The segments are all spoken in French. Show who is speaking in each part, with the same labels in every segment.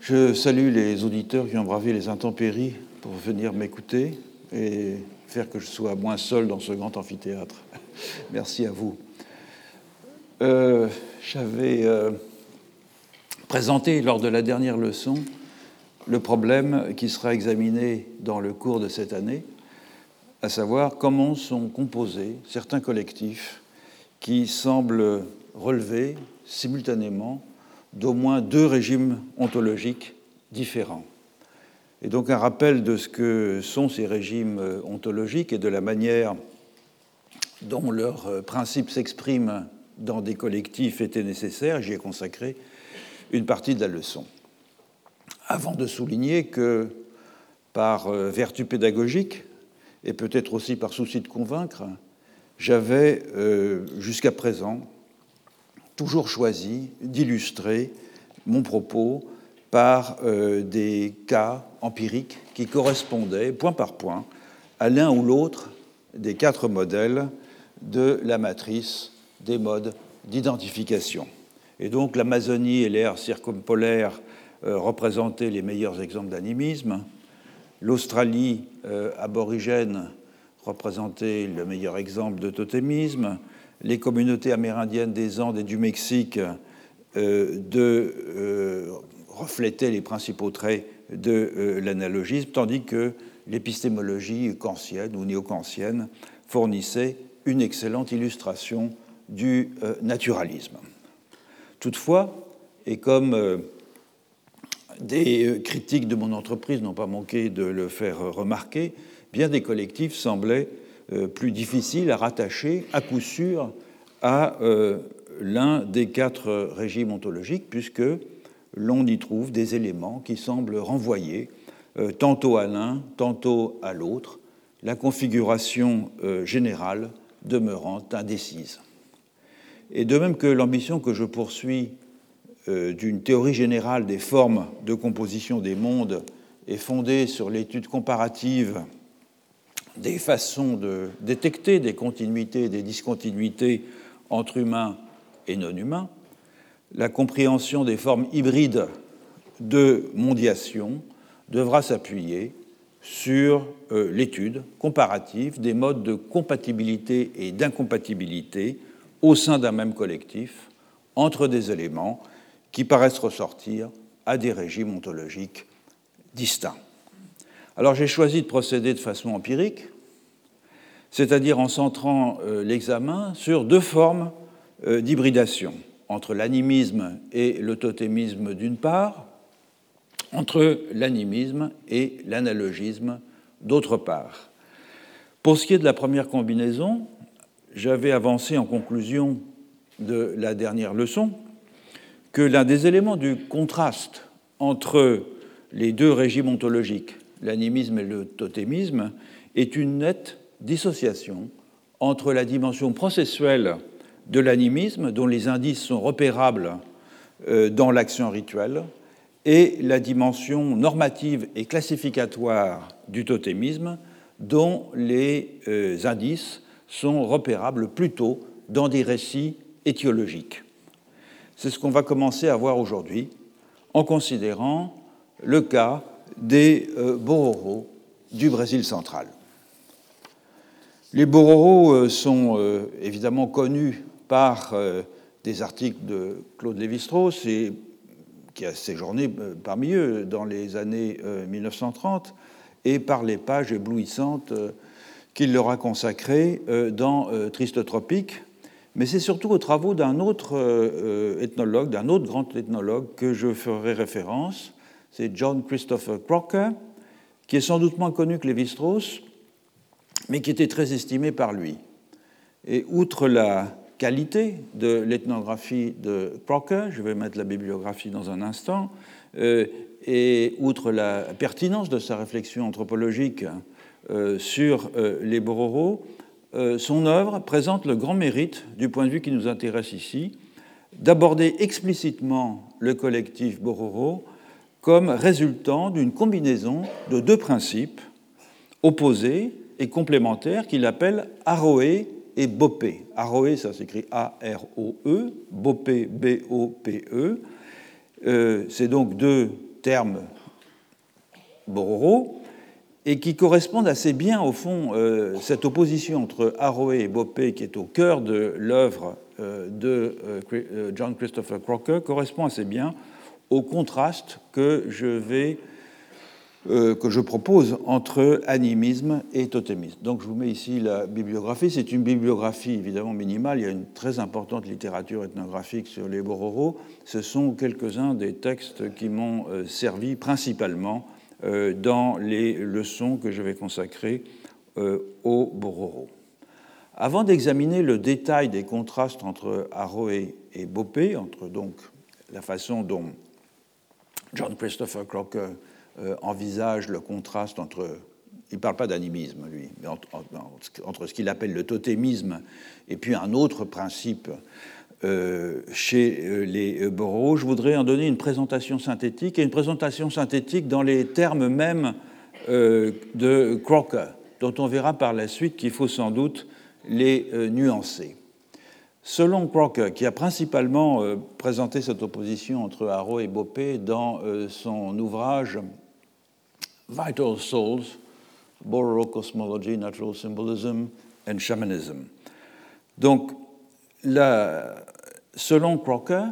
Speaker 1: Je salue les auditeurs qui ont bravé les intempéries pour venir m'écouter et faire que je sois moins seul dans ce grand amphithéâtre. Merci à vous. J'avais présenté lors de la dernière leçon le problème qui sera examiné dans le cours de cette année, à savoir comment sont composés certains collectifs qui semblent relever simultanément d'au moins deux régimes ontologiques différents. Et donc un rappel de ce que sont ces régimes ontologiques et de la manière dont leurs principes s'expriment dans des collectifs était nécessaire. J'y ai consacré une partie de la leçon. Avant de souligner que, par vertu pédagogique, et peut-être aussi par souci de convaincre, j'avais jusqu'à présent toujours choisi d'illustrer mon propos par des cas empiriques qui correspondaient, point par point, à l'un ou l'autre des quatre modèles de la matrice des modes d'identification. Et donc l'Amazonie et l'aire circumpolaire représentaient les meilleurs exemples d'animisme, l'Australie aborigène représentait le meilleur exemple de totémisme, les communautés amérindiennes des Andes et du Mexique reflétaient les principaux traits de l'analogisme, tandis que l'épistémologie kantienne ou néo-kantienne fournissait une excellente illustration du naturalisme. Toutefois, et comme des critiques de mon entreprise n'ont pas manqué de le faire remarquer, bien des collectifs semblaient plus difficiles à rattacher à coup sûr à l'un des quatre régimes ontologiques, puisque l'on y trouve des éléments qui semblent renvoyer tantôt à l'un, tantôt à l'autre, la configuration générale demeurant indécise. Et de même que l'ambition que je poursuis d'une théorie générale des formes de composition des mondes est fondée sur l'étude comparative des façons de détecter des continuités et des discontinuités entre humains et non-humains, la compréhension des formes hybrides de mondiation devra s'appuyer sur l'étude comparative des modes de compatibilité et d'incompatibilité au sein d'un même collectif entre des éléments qui paraissent ressortir à des régimes ontologiques distincts. Alors j'ai choisi de procéder de façon empirique, c'est-à-dire en centrant l'examen sur deux formes d'hybridation, entre l'animisme et le totémisme d'une part, entre l'animisme et l'analogisme d'autre part. Pour ce qui est de la première combinaison, j'avais avancé en conclusion de la dernière leçon que l'un des éléments du contraste entre les deux régimes ontologiques, l'animisme et le totémisme, est une nette dissociation entre la dimension processuelle de l'animisme, dont les indices sont repérables dans l'action rituelle, et la dimension normative et classificatoire du totémisme, dont les indices sont repérables plutôt dans des récits étiologiques. C'est ce qu'on va commencer à voir aujourd'hui en considérant le cas des Bororo du Brésil central. Les Bororo sont évidemment connus par des articles de Claude Lévi-Strauss, qui a séjourné parmi eux dans les années 1930, et par les pages éblouissantes qu'il leur a consacrées dans Triste Tropique. Mais c'est surtout aux travaux d'un autre ethnologue, d'un autre grand ethnologue que je ferai référence, c'est John Christopher Crocker, qui est sans doute moins connu que Lévi-Strauss, mais qui était très estimé par lui. Et outre la qualité de l'ethnographie de Crocker, je vais mettre la bibliographie dans un instant, et outre la pertinence de sa réflexion anthropologique sur les Bororo, son œuvre présente le grand mérite, du point de vue qui nous intéresse ici, d'aborder explicitement le collectif Bororo comme résultant d'une combinaison de deux principes opposés et complémentaires qu'il appelle Aroé et Bopé. Aroé, ça s'écrit A-R-O-E, Bopé, B-O-P-E. C'est donc deux termes Bororo, et qui correspondent assez bien, au fond, cette opposition entre Aroë et Boppé, qui est au cœur de l'œuvre de John Christopher Crocker, correspond assez bien au contraste que je propose entre animisme et totémisme. Donc je vous mets ici la bibliographie. C'est une bibliographie évidemment minimale. Il y a une très importante littérature ethnographique sur les Bororo. Ce sont quelques-uns des textes qui m'ont servi principalement dans les leçons que je vais consacrer aux Bororo. Avant d'examiner le détail des contrastes entre Aroë et Boppé, entre donc la façon dont John Christopher Crocker envisage le contraste entre, il ne parle pas d'animisme, lui, mais entre ce qu'il appelle le totémisme et puis un autre principe chez les Bororo, je voudrais en donner une présentation synthétique, et une présentation synthétique dans les termes mêmes de Crocker, dont on verra par la suite qu'il faut sans doute les nuancer. Selon Crocker, qui a principalement présenté cette opposition entre Aroë et Boppé dans son ouvrage Vital Souls, Bororo Cosmology, Natural Symbolism and Shamanism. Donc, selon Crocker,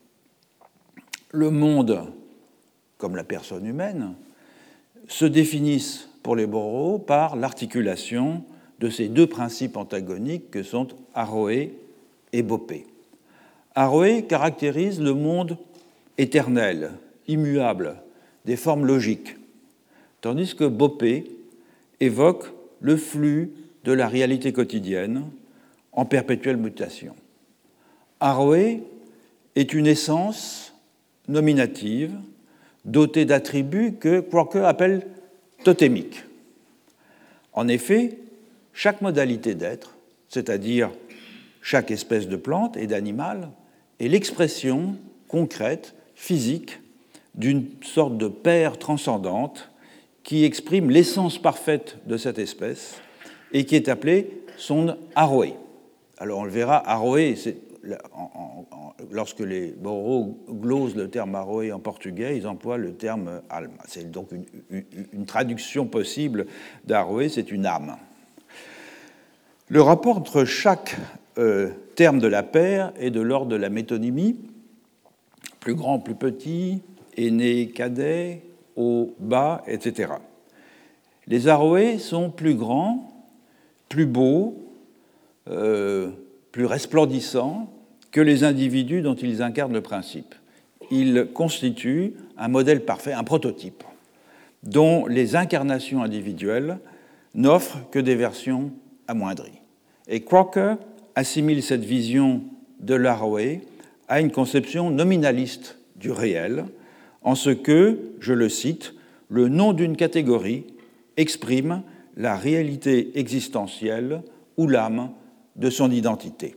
Speaker 1: le monde, comme la personne humaine, se définissent pour les Bororo par l'articulation de ces deux principes antagoniques que sont Aroë et Boppé. Aroë caractérise le monde éternel, immuable, des formes logiques, tandis que Boppé évoque le flux de la réalité quotidienne en perpétuelle mutation. Aroë est une essence nominative dotée d'attributs que Crocker appelle totémiques. En effet, chaque modalité d'être, c'est-à-dire chaque espèce de plante et d'animal, est l'expression concrète, physique, d'une sorte de paire transcendante qui exprime l'essence parfaite de cette espèce et qui est appelée son Aroë. Alors on le verra, Aroë, lorsque les Bororo glosent le terme Aroë en portugais, ils emploient le terme alma. C'est donc une traduction possible d'Aroë, c'est une âme. Le rapport entre chaque terme de la paire est de l'ordre de la métonymie, plus grand, plus petit, aîné, cadet, haut, bas, etc. Les Aroë sont plus grands, plus beaux, plus resplendissants que les individus dont ils incarnent le principe. Ils constituent un modèle parfait, un prototype, dont les incarnations individuelles n'offrent que des versions amoindries. Et Crocker assimile cette vision de l'Aroë à une conception nominaliste du réel, en ce que, je le cite, le nom d'une catégorie exprime la réalité existentielle ou l'âme de son identité.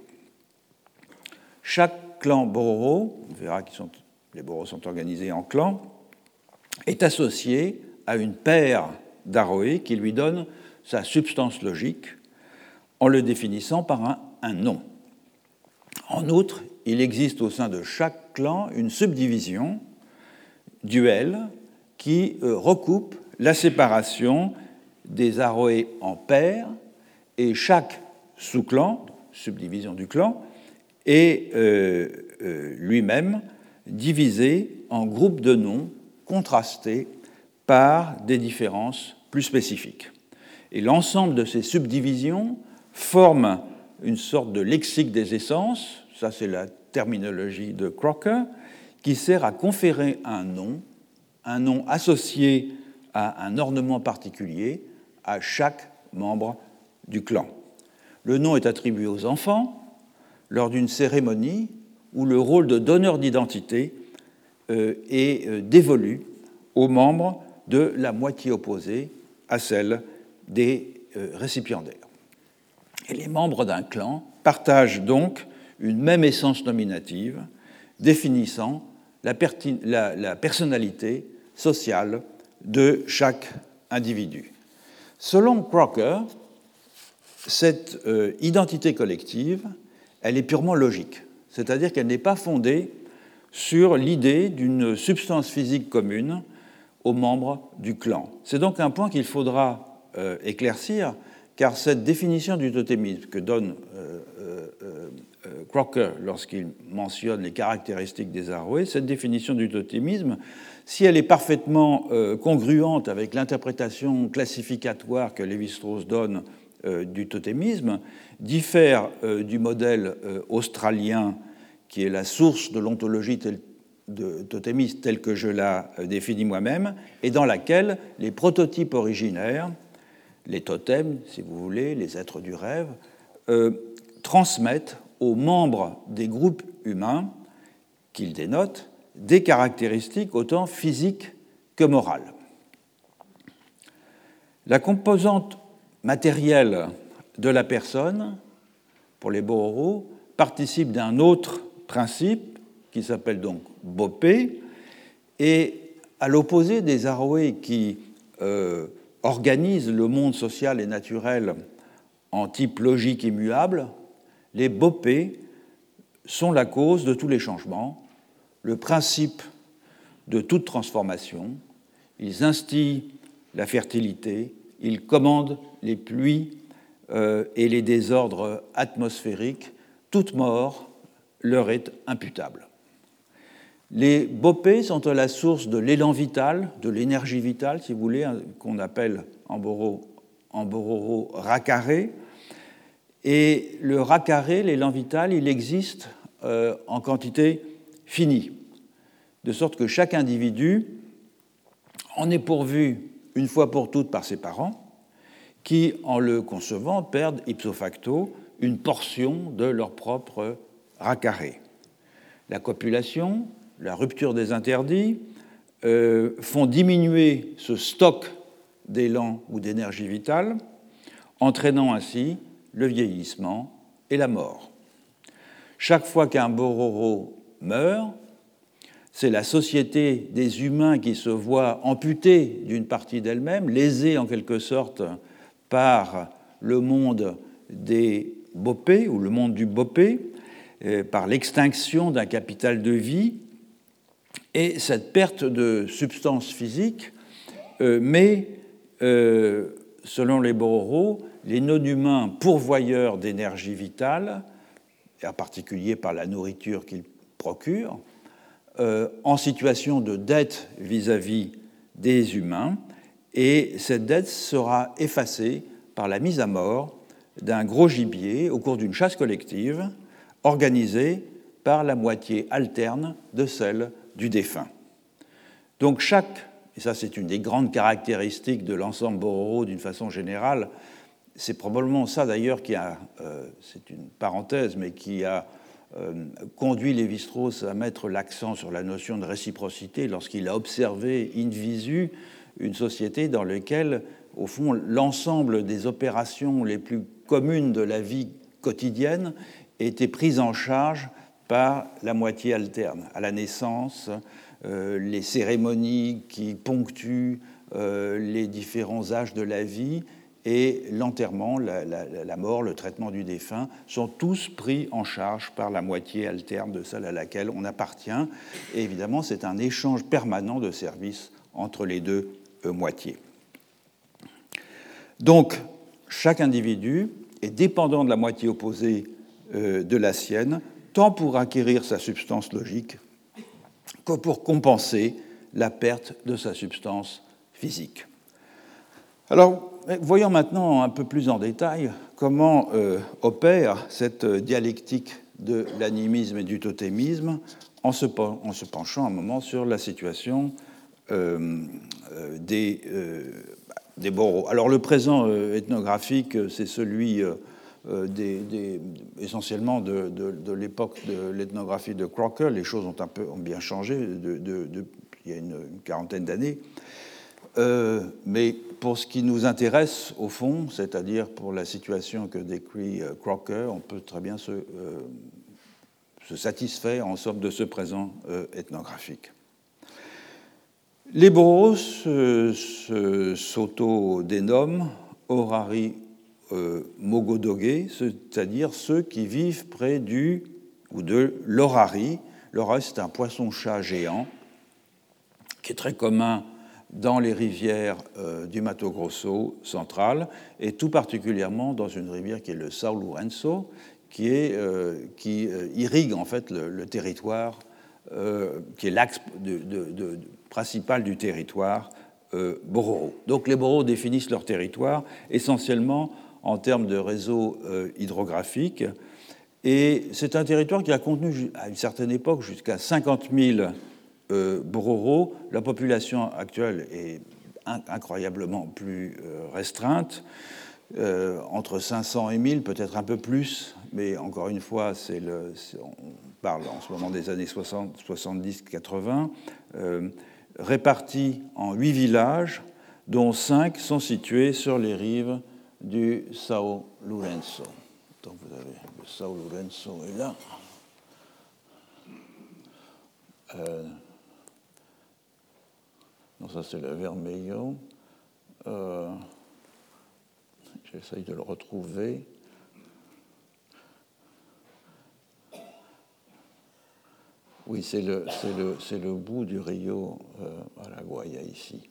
Speaker 1: Chaque clan Bororo, on verra que les Bororo sont organisés en clans, est associé à une paire d'Aroë qui lui donne sa substance logique en le définissant par un nom. En outre, il existe au sein de chaque clan une subdivision duel qui recoupe la séparation des Aroë en paires, et chaque sous-clan, subdivision du clan, est lui-même divisé en groupes de noms contrastés par des différences plus spécifiques. Et l'ensemble de ces subdivisions forme une sorte de lexique des essences, ça c'est la terminologie de Crocker, qui sert à conférer un nom associé à un ornement particulier à chaque membre du clan. Le nom est attribué aux enfants lors d'une cérémonie où le rôle de donneur d'identité est dévolu aux membres de la moitié opposée à celle des récipiendaires. Et les membres d'un clan partagent donc une même essence nominative définissant la personnalité sociale de chaque individu. Selon Crocker, cette identité collective, elle est purement logique, c'est-à-dire qu'elle n'est pas fondée sur l'idée d'une substance physique commune aux membres du clan. C'est donc un point qu'il faudra éclaircir, car cette définition du totémisme que donne Crocker lorsqu'il mentionne les caractéristiques des Aroé, cette définition du totémisme, si elle est parfaitement congruente avec l'interprétation classificatoire que Lévi-Strauss donne du totémisme, diffère du modèle australien qui est la source de l'ontologie totémiste telle que je la définis moi-même, et dans laquelle les prototypes originaires, les totems, si vous voulez, les êtres du rêve, transmettent aux membres des groupes humains qu'ils dénotent des caractéristiques autant physiques que morales. La composante matérielle de la personne, pour les Bororo, participe d'un autre principe qui s'appelle donc Bopé, et à l'opposé des Aroé qui organisent le monde social et naturel en type logique immuable, les Bopé sont la cause de tous les changements, le principe de toute transformation. Ils instillent la fertilité, ils commandent les pluies et les désordres atmosphériques. Toute mort leur est imputable. Les Bopé sont à la source de l'élan vital, de l'énergie vitale, si vous voulez, qu'on appelle en Bororo rakaré. Et le rakaré, l'élan vital, il existe en quantité finie, de sorte que chaque individu en est pourvu une fois pour toutes par ses parents, qui, en le concevant, perdent ipso facto une portion de leur propre rakaré. La copulation, la rupture des interdits font diminuer ce stock d'élan ou d'énergie vitale, entraînant ainsi le vieillissement et la mort. Chaque fois qu'un Bororo meurt, c'est la société des humains qui se voit amputée d'une partie d'elle-même, lésée en quelque sorte par le monde des Bopé ou le monde du Bopé, par l'extinction d'un capital de vie, et cette perte de substance physique met, selon les Bororo, les non-humains pourvoyeurs d'énergie vitale, et en particulier par la nourriture qu'ils procurent, en situation de dette vis-à-vis des humains, et cette dette sera effacée par la mise à mort d'un gros gibier au cours d'une chasse collective organisée par la moitié alterne de celle du défunt. Donc et ça c'est une des grandes caractéristiques de l'ensemble Bororo d'une façon générale, c'est probablement ça d'ailleurs qui a, c'est une parenthèse, mais qui a conduit Lévi-Strauss à mettre l'accent sur la notion de réciprocité lorsqu'il a observé in visu une société dans laquelle, au fond, l'ensemble des opérations les plus communes de la vie quotidienne étaient prises en charge par la moitié alterne. À la naissance, les cérémonies qui ponctuent les différents âges de la vie et l'enterrement, la mort, le traitement du défunt sont tous pris en charge par la moitié alterne de celle à laquelle on appartient. Et évidemment, c'est un échange permanent de services entre les deux moitiés. Donc, chaque individu est dépendant de la moitié opposée de la sienne, tant pour acquérir sa substance logique que pour compenser la perte de sa substance physique. Alors, voyons maintenant un peu plus en détail comment opère cette dialectique de l'animisme et du totémisme en se penchant un moment sur la situation des Bororo. Alors, le présent ethnographique, c'est celui essentiellement de l'époque de l'ethnographie de Crocker. Les choses ont bien changé il y a une quarantaine d'années. Mais pour ce qui nous intéresse, au fond, c'est-à-dire pour la situation que décrit Crocker, on peut très bien se satisfaire, en somme, de ce présent ethnographique. Les Bororo s'auto-dénomment Orari Mogodoge, c'est-à-dire ceux qui vivent près de l'orari, L'orage, c'est un poisson-chat géant qui est très commun dans les rivières du Mato Grosso central, et tout particulièrement dans une rivière qui est le São Lourenço, qui irrigue en fait le territoire, qui est l'axe principal du territoire Bororo. Donc les Bororo définissent leur territoire essentiellement en termes de réseau hydrographique, et c'est un territoire qui a contenu à une certaine époque jusqu'à 50 000 Bororo. La population actuelle est incroyablement plus restreinte, entre 500 et 1000, peut-être un peu plus, mais encore une fois, on parle en ce moment des années 60, 70, 80, répartis en 8 villages, dont 5 sont situés sur les rives du São Lourenço. Donc vous avez le São Lourenço est là. Non, ça c'est le Vermelho. J'essaye de le retrouver. Oui, c'est le bout du Rio Araguaia ici.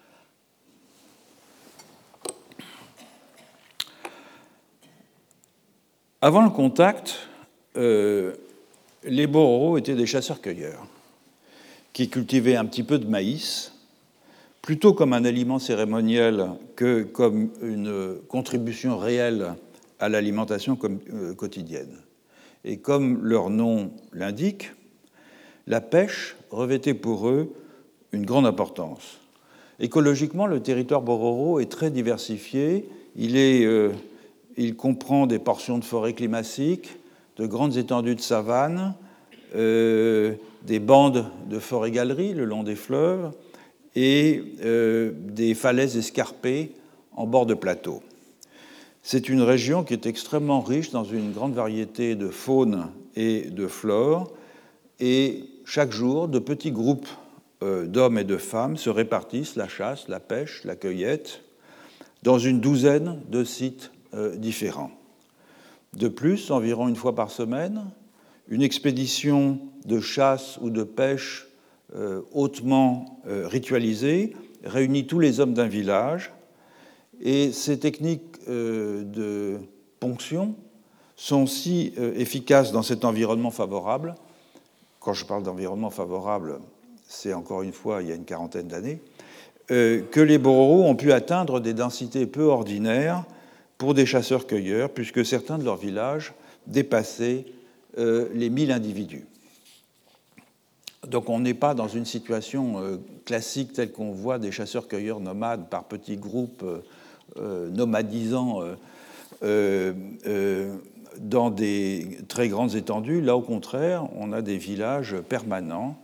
Speaker 1: Avant le contact, les Bororo étaient des chasseurs-cueilleurs qui cultivaient un petit peu de maïs, plutôt comme un aliment cérémoniel que comme une contribution réelle à l'alimentation quotidienne. Et comme leur nom l'indique, la pêche revêtait pour eux une grande importance. Écologiquement, le territoire Bororo est très diversifié. Il comprend des portions de forêt climatique, de grandes étendues de savane, des bandes de forêt-galeries le long des fleuves et des falaises escarpées en bord de plateau. C'est une région qui est extrêmement riche dans une grande variété de faune et de flore, et chaque jour, de petits groupes d'hommes et de femmes se répartissent la chasse, la pêche, la cueillette, dans une douzaine de sites différents. De plus, environ une fois par semaine, une expédition de chasse ou de pêche hautement ritualisée réunit tous les hommes d'un village, et ces techniques de ponction sont si efficaces dans cet environnement favorable. Quand je parle d'environnement favorable, c'est encore une fois il y a une quarantaine d'années, que les Bororo ont pu atteindre des densités peu ordinaires pour des chasseurs-cueilleurs, puisque certains de leurs villages dépassaient les 1000 individus. Donc on n'est pas dans une situation classique telle qu'on voit des chasseurs-cueilleurs nomades par petits groupes nomadisant dans des très grandes étendues. Là, au contraire, on a des villages permanents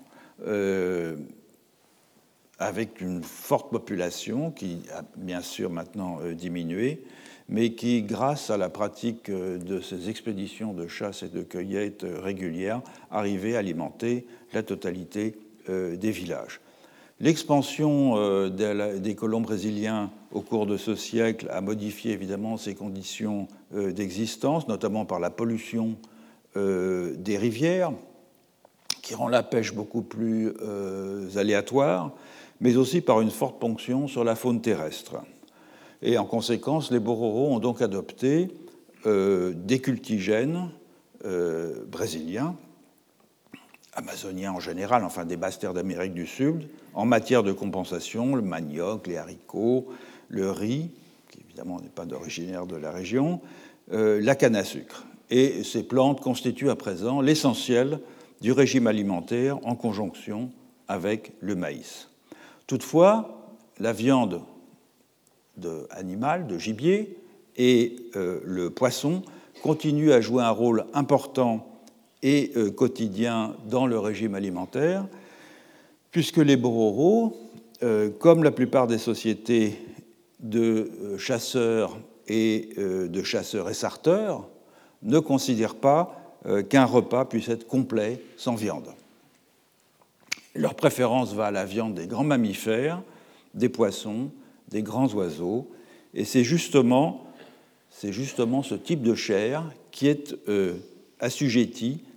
Speaker 1: avec une forte population qui a bien sûr maintenant diminué, mais qui, grâce à la pratique de ces expéditions de chasse et de cueillette régulières, arrivait à alimenter la totalité des villages. L'expansion des colons brésiliens au cours de ce siècle a modifié évidemment ces conditions d'existence, notamment par la pollution des rivières, qui rend la pêche beaucoup plus aléatoire, mais aussi par une forte ponction sur la faune terrestre. Et en conséquence, les Bororo ont donc adopté des cultigènes brésiliens, amazoniens en général, enfin des basses terres d'Amérique du Sud, en matière de compensation, le manioc, les haricots, le riz, qui évidemment n'est pas originaire de la région, la canne à sucre. Et ces plantes constituent à présent l'essentiel du régime alimentaire en conjonction avec le maïs. Toutefois, la viande animal, de gibier, et le poisson continuent à jouer un rôle important et quotidien dans le régime alimentaire, puisque les Bororo, comme la plupart des sociétés de chasseurs et de chasseurs et sarteurs, ne considèrent pas qu'un repas puisse être complet sans viande. Leur préférence va à la viande des grands mammifères, des poissons, des grands oiseaux, et c'est justement ce type de chair qui est assujetti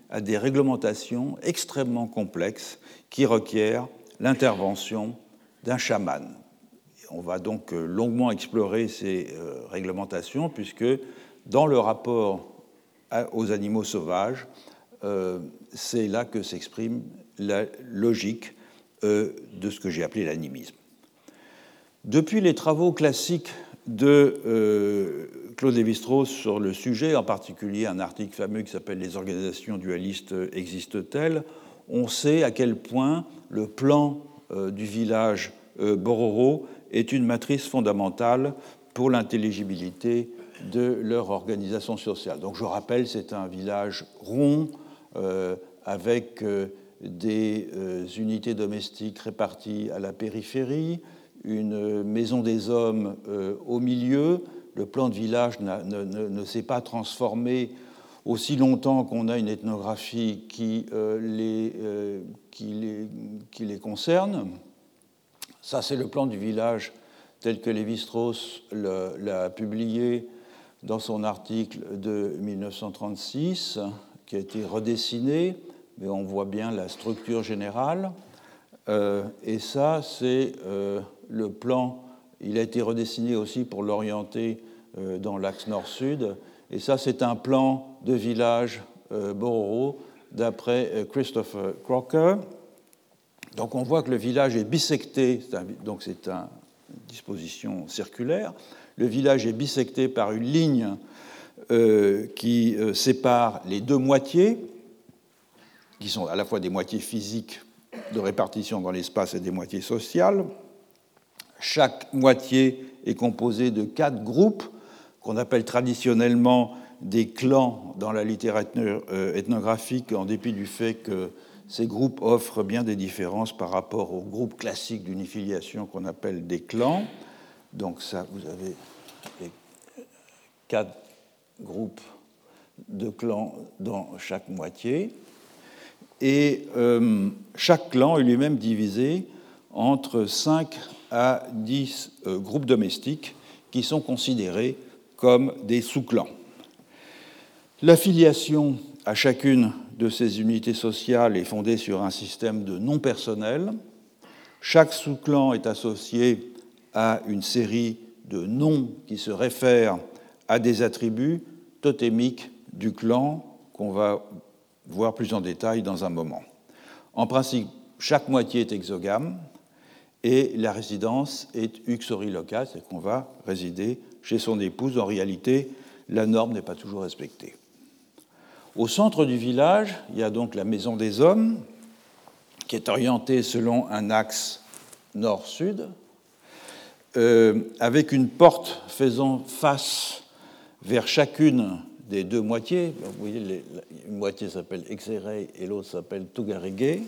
Speaker 1: à des réglementations extrêmement complexes qui requièrent l'intervention d'un chaman. On va donc longuement explorer ces réglementations, puisque dans le rapport aux animaux sauvages, c'est là que s'exprime la logique de ce que j'ai appelé l'animisme. Depuis les travaux classiques de Claude Lévi-Strauss sur le sujet, en particulier un article fameux qui s'appelle « Les organisations dualistes existent-elles ?», on sait à quel point le plan du village Bororo est une matrice fondamentale pour l'intelligibilité de leur organisation sociale. Donc je rappelle, c'est un village rond avec des unités domestiques réparties à la périphérie, une maison des hommes au milieu. Le plan de village ne s'est pas transformé aussi longtemps qu'on a une ethnographie qui les concerne. Ça, c'est le plan du village tel que Lévi-Strauss l'a publié dans son article de 1936, qui a été redessiné, mais on voit bien la structure générale. Et ça, c'est le plan. Il a été redessiné aussi pour l'orienter dans l'axe nord-sud. Et ça, c'est un plan de village Bororo d'après Christopher Crocker. Donc on voit que le village est bisecté, donc c'est une disposition circulaire. Le village est bisecté par une ligne qui sépare les deux moitiés, qui sont à la fois des moitiés physiques de répartition dans l'espace et des moitiés sociales. Chaque moitié est composée de 4 groupes qu'on appelle traditionnellement des clans dans la littérature ethnographique, en dépit du fait que ces groupes offrent bien des différences par rapport aux groupes classiques d'unifiliation qu'on appelle des clans. Donc ça, vous avez les 4 groupes de clans dans chaque moitié. Et chaque clan est lui-même divisé entre 5 à 10 groupes domestiques qui sont considérés comme des sous-clans. L'affiliation à chacune de ces unités sociales est fondée sur un système de noms personnels. Chaque sous-clan est associé à une série de noms qui se réfèrent à des attributs totémiques du clan qu'on va voir plus en détail dans un moment. En principe, chaque moitié est exogame et la résidence est uxorilocale, c'est qu'on va résider chez son épouse. En réalité, la norme n'est pas toujours respectée. Au centre du village, il y a donc la maison des hommes, qui est orientée selon un axe nord-sud, avec une porte faisant face vers chacune des deux moitiés. Vous voyez, une moitié s'appelle Exerei et l'autre s'appelle Tugarege.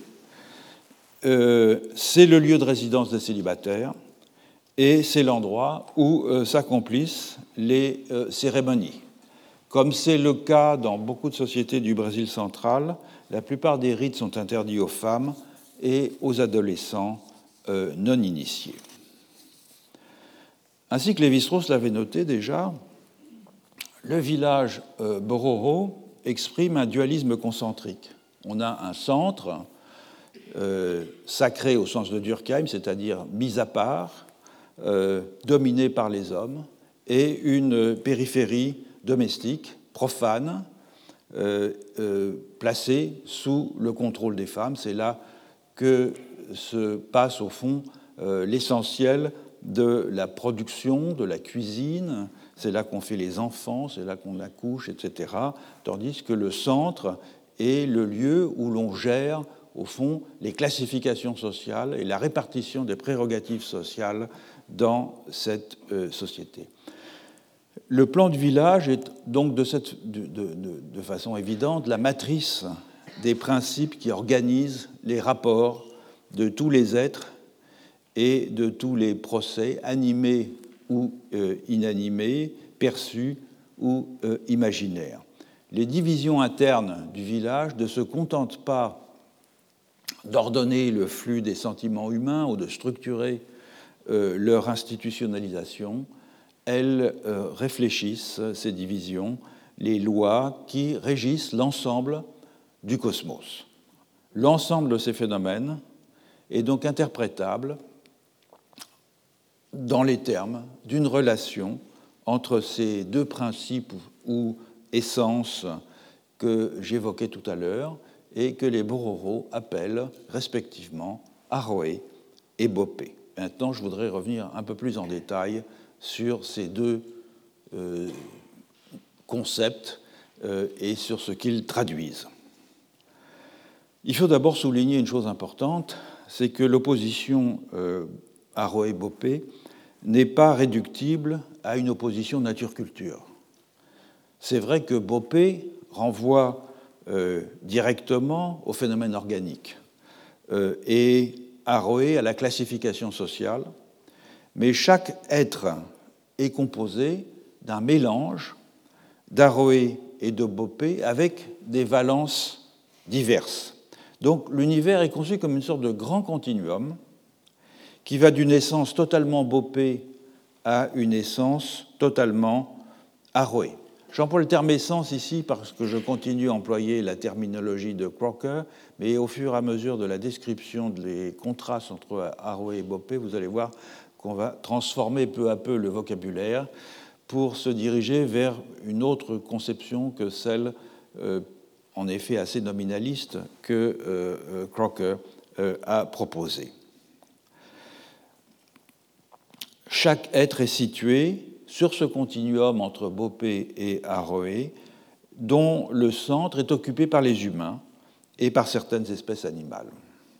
Speaker 1: C'est le lieu de résidence des célibataires et c'est l'endroit où s'accomplissent les cérémonies. Comme c'est le cas dans beaucoup de sociétés du Brésil central, la plupart des rites sont interdits aux femmes et aux adolescents non initiés. Ainsi que Lévi-Strauss l'avait noté déjà, le village Bororo exprime un dualisme concentrique. On a un centre sacré au sens de Durkheim, c'est-à-dire mis à part, dominé par les hommes, et une périphérie domestique, profane, placée sous le contrôle des femmes. C'est là que se passe au fond l'essentiel de la production, de la cuisine, c'est là qu'on fait les enfants, c'est là qu'on accouche, etc. Tandis que le centre est le lieu où l'on gère, au fond, les classifications sociales et la répartition des prérogatives sociales dans cette société. Le plan du village est donc de façon évidente la matrice des principes qui organisent les rapports de tous les êtres et de tous les procès animés ou inanimés, perçus ou imaginaires. Les divisions internes du village ne se contentent pas d'ordonner le flux des sentiments humains ou de structurer leur institutionnalisation. Elles réfléchissent, ces divisions, les lois qui régissent l'ensemble du cosmos. L'ensemble de ces phénomènes est donc interprétable dans les termes d'une relation entre ces deux principes ou essences que j'évoquais tout à l'heure et que les Bororo appellent respectivement Aroé et Bopé. Maintenant, je voudrais revenir un peu plus en détail sur ces deux concepts et sur ce qu'ils traduisent. Il faut d'abord souligner une chose importante, c'est que l'opposition Aroé-Bopé n'est pas réductible à une opposition nature-culture. C'est vrai que Bopé renvoie directement au phénomène organique et Aroé à la classification sociale, mais chaque être est composé d'un mélange d'Aroé et de Bopé avec des valences diverses. Donc l'univers est conçu comme une sorte de grand continuum qui va d'une essence totalement Bopé à une essence totalement Aroé. J'emploie le terme essence ici parce que je continue à employer la terminologie de Crocker, mais au fur et à mesure de la description des contrastes entre Aroé et Bopé, vous allez voir qu'on va transformer peu à peu le vocabulaire pour se diriger vers une autre conception que celle, en effet assez nominaliste, que Crocker a proposée. Chaque être est situé sur ce continuum entre Bopé et Aroé, dont le centre est occupé par les humains et par certaines espèces animales.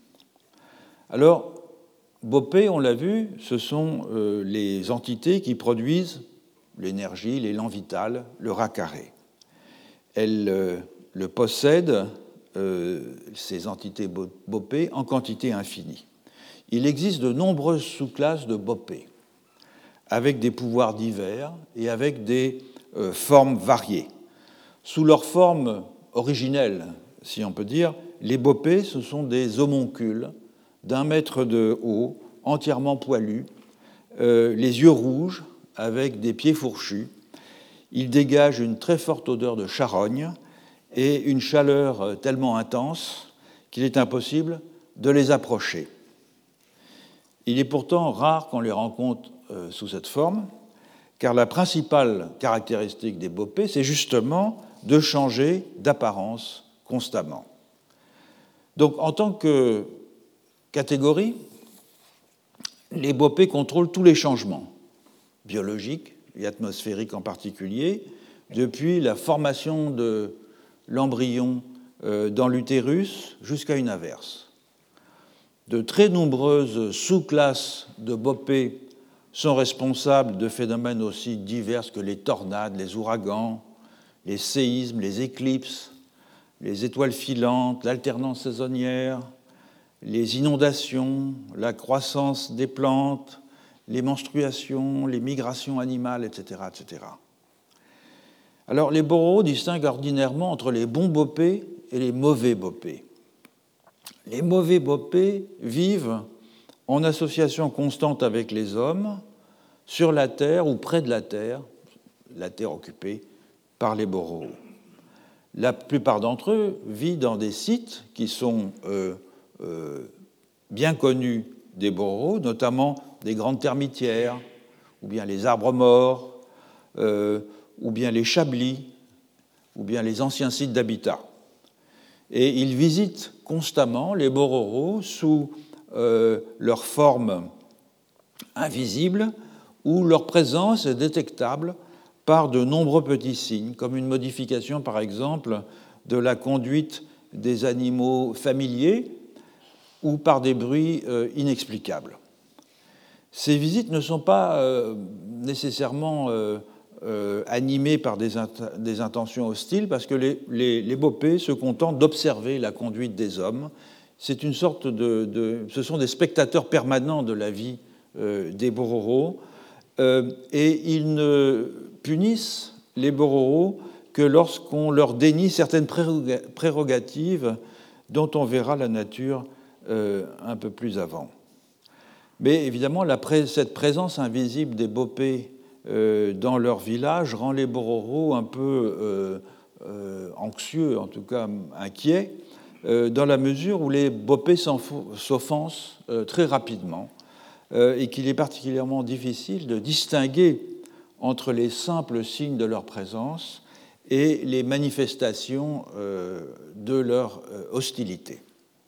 Speaker 1: Alors, Bopé, on l'a vu, ce sont les entités qui produisent l'énergie, l'élan vital, le rat carré. Elles le possèdent, ces entités Bopé, en quantité infinie. Il existe de nombreuses sous-classes de Bopé, avec des pouvoirs divers et avec des formes variées. Sous leur forme originelle, si on peut dire, les Bopé, ce sont des homoncules d'1 mètre de haut, entièrement poilus, les yeux rouges, avec des pieds fourchus. Ils dégagent une très forte odeur de charogne et une chaleur tellement intense qu'il est impossible de les approcher. Il est pourtant rare qu'on les rencontre sous cette forme, car la principale caractéristique des Bopé, c'est justement de changer d'apparence constamment. Donc, en tant que catégorie, les Bopé contrôlent tous les changements, biologiques et atmosphériques en particulier, depuis la formation de l'embryon dans l'utérus jusqu'à une averse. De très nombreuses sous-classes de Bopé sont responsables de phénomènes aussi divers que les tornades, les ouragans, les séismes, les éclipses, les étoiles filantes, l'alternance saisonnière, les inondations, la croissance des plantes, les menstruations, les migrations animales, etc., etc. Alors, les Bororo distinguent ordinairement entre les bons Bopé et les mauvais Bopé. Les mauvais Bopé vivent en association constante avec les hommes, sur la terre ou près de la terre occupée par les Bororo. La plupart d'entre eux vivent dans des sites qui sont bien connus des Bororo, notamment des grandes termitières, ou bien les arbres morts, ou bien les chablis, ou bien les anciens sites d'habitat. Et ils visitent constamment les Bororo sous leur forme invisible, où leur présence est détectable par de nombreux petits signes, comme une modification, par exemple, de la conduite des animaux familiers ou par des bruits inexplicables. Ces visites ne sont pas nécessairement animées par des intentions hostiles, parce que les Bopé se contentent d'observer la conduite des hommes. C'est une sorte ce sont des spectateurs permanents de la vie des Bororo, et ils ne punissent les Bororo que lorsqu'on leur dénie certaines prérogatives dont on verra la nature un peu plus avant. Mais évidemment, cette présence invisible des Bopé dans leur village rend les Bororo un peu anxieux, en tout cas inquiet, dans la mesure où les bopés s'offensent très rapidement et qu'il est particulièrement difficile de distinguer entre les simples signes de leur présence et les manifestations de leur hostilité.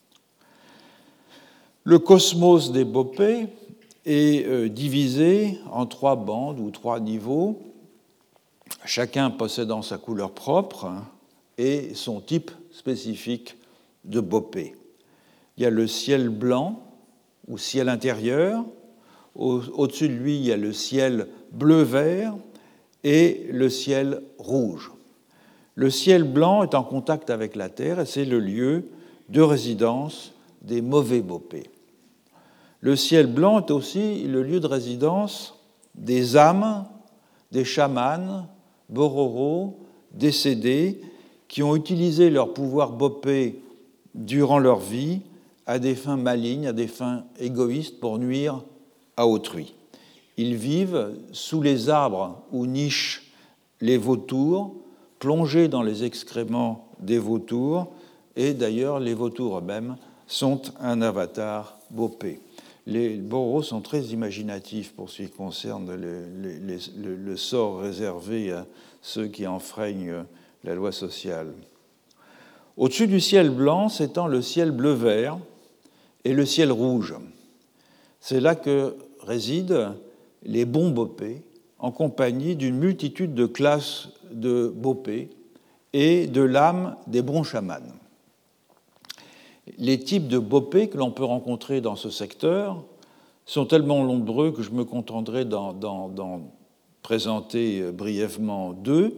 Speaker 1: Le cosmos des bopés est divisé en 3 bandes ou 3 niveaux, chacun possédant sa couleur propre et son type spécifique de bopé. Il y a le ciel blanc ou ciel intérieur, au-dessus de lui il y a le ciel bleu-vert et le ciel rouge. Le ciel blanc est en contact avec la Terre et c'est le lieu de résidence des mauvais bopés. Le ciel blanc est aussi le lieu de résidence des âmes, des chamans, bororo, décédés, qui ont utilisé leur pouvoir bopé durant leur vie à des fins malignes, à des fins égoïstes pour nuire à autrui. Ils vivent sous les arbres où nichent les vautours, plongés dans les excréments des vautours, et d'ailleurs les vautours eux-mêmes sont un avatar bopé. Les Bororos sont très imaginatifs pour ce qui concerne le sort réservé à ceux qui enfreignent la loi sociale. Au-dessus du ciel blanc s'étend le ciel bleu-vert et le ciel rouge. C'est là que résident les bons bopés, en compagnie d'une multitude de classes de bopés et de l'âme des bons chamans. Les types de bopés que l'on peut rencontrer dans ce secteur sont tellement nombreux que je me contenterai d'en présenter brièvement 2.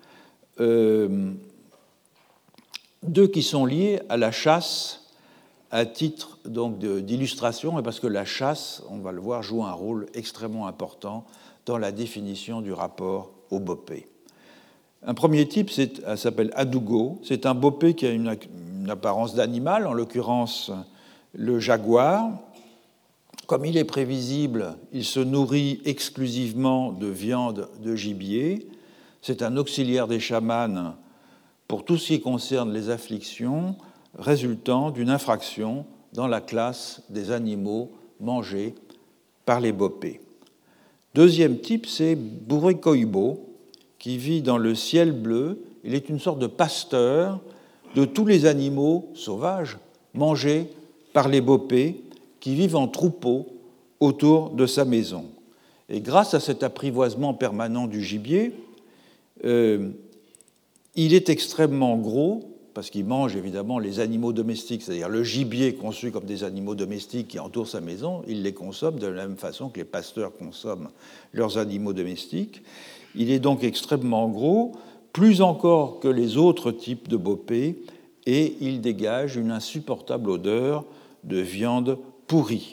Speaker 1: 2 qui sont liés à la chasse à titre donc d'illustration, et parce que la chasse, on va le voir, joue un rôle extrêmement important dans la définition du rapport au bopé. Un premier type s'appelle Adugo. C'est un bopé qui a une apparence d'animal, en l'occurrence le jaguar. Comme il est prévisible, il se nourrit exclusivement de viande de gibier. C'est un auxiliaire des chamans pour tout ce qui concerne les afflictions résultant d'une infraction dans la classe des animaux mangés par les bopés. Deuxième type, c'est Burekoibo, qui vit dans le ciel bleu. Il est une sorte de pasteur de tous les animaux sauvages mangés par les bopés qui vivent en troupeaux autour de sa maison. Et grâce à cet apprivoisement permanent du gibier, il est extrêmement gros, parce qu'il mange évidemment les animaux domestiques, c'est-à-dire le gibier conçu comme des animaux domestiques qui entourent sa maison, il les consomme de la même façon que les pasteurs consomment leurs animaux domestiques. Il est donc extrêmement gros, plus encore que les autres types de bopés, et il dégage une insupportable odeur de viande pourrie.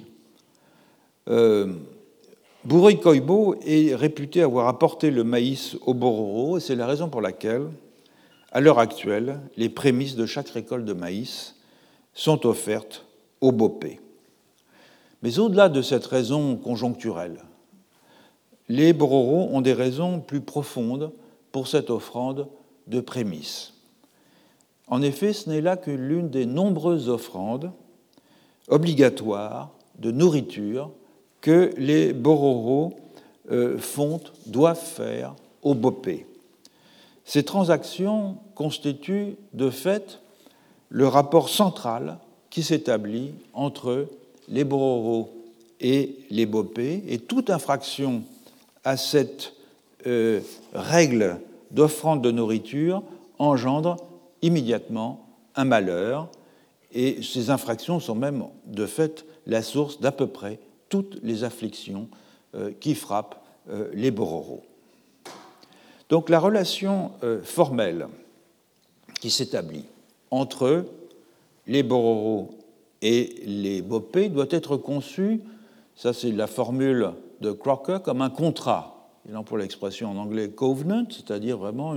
Speaker 1: Burekoibo est réputé avoir apporté le maïs au Bororo, et c'est la raison pour laquelle, à l'heure actuelle, les prémices de chaque récolte de maïs sont offertes aux bopés. Mais au-delà de cette raison conjoncturelle, les Bororos ont des raisons plus profondes pour cette offrande de prémices. En effet, ce n'est là que l'une des nombreuses offrandes obligatoires de nourriture que les Bororos doivent faire aux bopés. Ces transactions constituent de fait le rapport central qui s'établit entre les Bororos et les bopés, et toute infraction à cette règle d'offrande de nourriture engendre immédiatement un malheur, et ces infractions sont même de fait la source d'à peu près toutes les afflictions qui frappent les Bororos. Donc la relation formelle qui s'établit entre les Bororos et les bopés doit être conçue, ça c'est la formule de Crocker, comme un contrat. Il emploie l'expression en anglais covenant, c'est-à-dire vraiment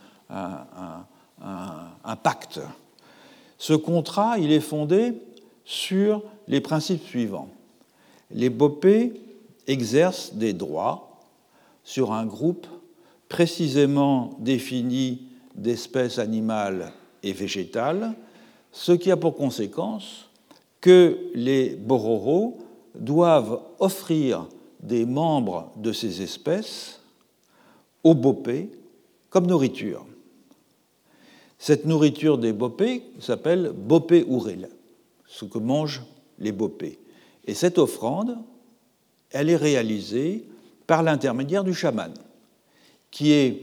Speaker 1: un pacte. Ce contrat, il est fondé sur les principes suivants. Les bopés exercent des droits sur un groupe précisément défini d'espèces animales et végétales, ce qui a pour conséquence que les bororos doivent offrir des membres de ces espèces aux bopés comme nourriture. Cette nourriture des bopés s'appelle bopé ouril, ce que mangent les bopés. Et cette offrande, elle est réalisée par l'intermédiaire du chaman, qui est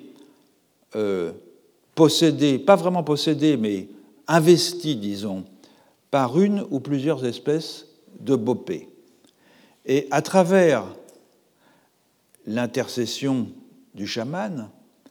Speaker 1: possédé, pas vraiment possédé, mais investi, disons, par une ou plusieurs espèces de bopés. Et à travers l'intercession du chaman,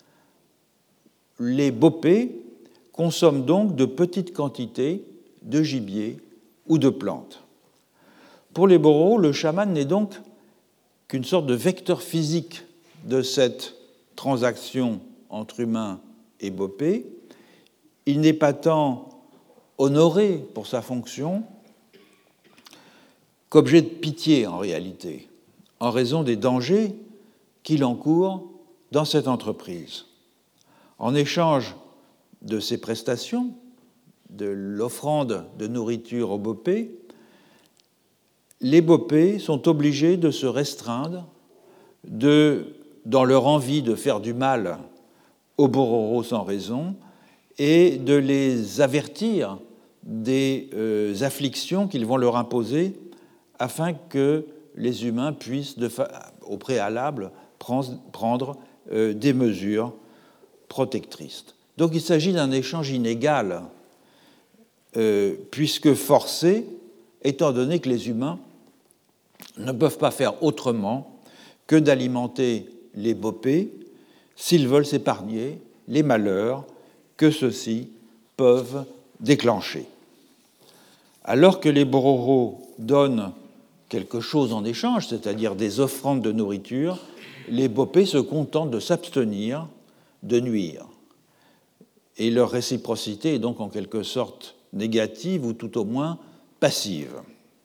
Speaker 1: les bopés consomment donc de petites quantités de gibier ou de plantes. Pour les bororos, le chaman n'est donc qu'une sorte de vecteur physique de cette transaction entre humains et bopés. Il n'est pas tant honoré pour sa fonction qu'objet de pitié en réalité, en raison des dangers qu'il encourt dans cette entreprise. En échange de ses prestations, de l'offrande de nourriture aux bopés, les bopés sont obligés de se restreindre dans leur envie de faire du mal aux bororos sans raison et de les avertir des afflictions qu'ils vont leur imposer afin que les humains puissent, au préalable, prendre des mesures protectrices. Donc il s'agit d'un échange inégal, puisque forcé, étant donné que les humains ne peuvent pas faire autrement que d'alimenter les bopés s'ils veulent s'épargner les malheurs que ceux-ci peuvent déclencher. Alors que les bororos donnent quelque chose en échange, c'est-à-dire des offrandes de nourriture, les bopés se contentent de s'abstenir de nuire. Et leur réciprocité est donc en quelque sorte négative ou tout au moins passive.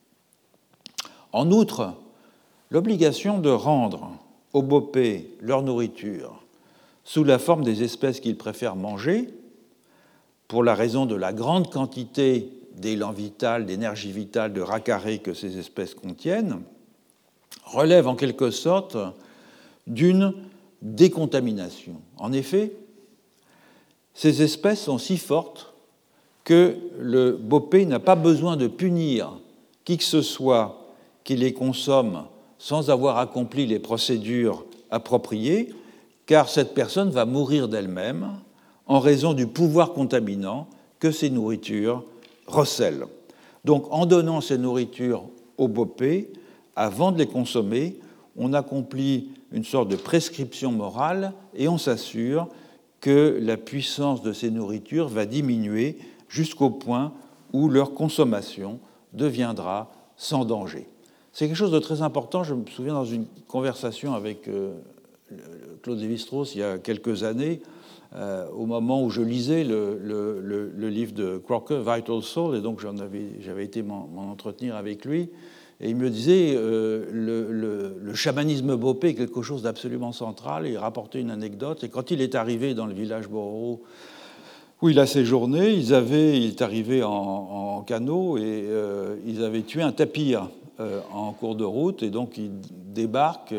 Speaker 1: En outre, l'obligation de rendre aux bopés leur nourriture sous la forme des espèces qu'ils préfèrent manger, pour la raison de la grande quantité d'élan vital, d'énergie vitale, de racarré que ces espèces contiennent, relève en quelque sorte d'une décontamination. En effet, ces espèces sont si fortes que le bopé n'a pas besoin de punir qui que ce soit qui les consomme sans avoir accompli les procédures appropriées, car cette personne va mourir d'elle-même en raison du pouvoir contaminant que ces nourritures recèlent. Donc, en donnant ces nourritures aux bopés, avant de les consommer, on accomplit une sorte de prescription morale et on s'assure que la puissance de ces nourritures va diminuer jusqu'au point où leur consommation deviendra sans danger. C'est quelque chose de très important. Je me souviens dans une conversation avec Claude Lévi-Strauss il y a quelques années, au moment où je lisais le livre de Crocker, Vital Soul, et donc j'avais été m'en entretenir avec lui, et il me disait le chamanisme bopé est quelque chose d'absolument central, et il rapportait une anecdote, et quand il est arrivé dans le village bororo où il a séjourné, il est arrivé en canot, et ils avaient tué un tapir en cours de route, et donc il débarque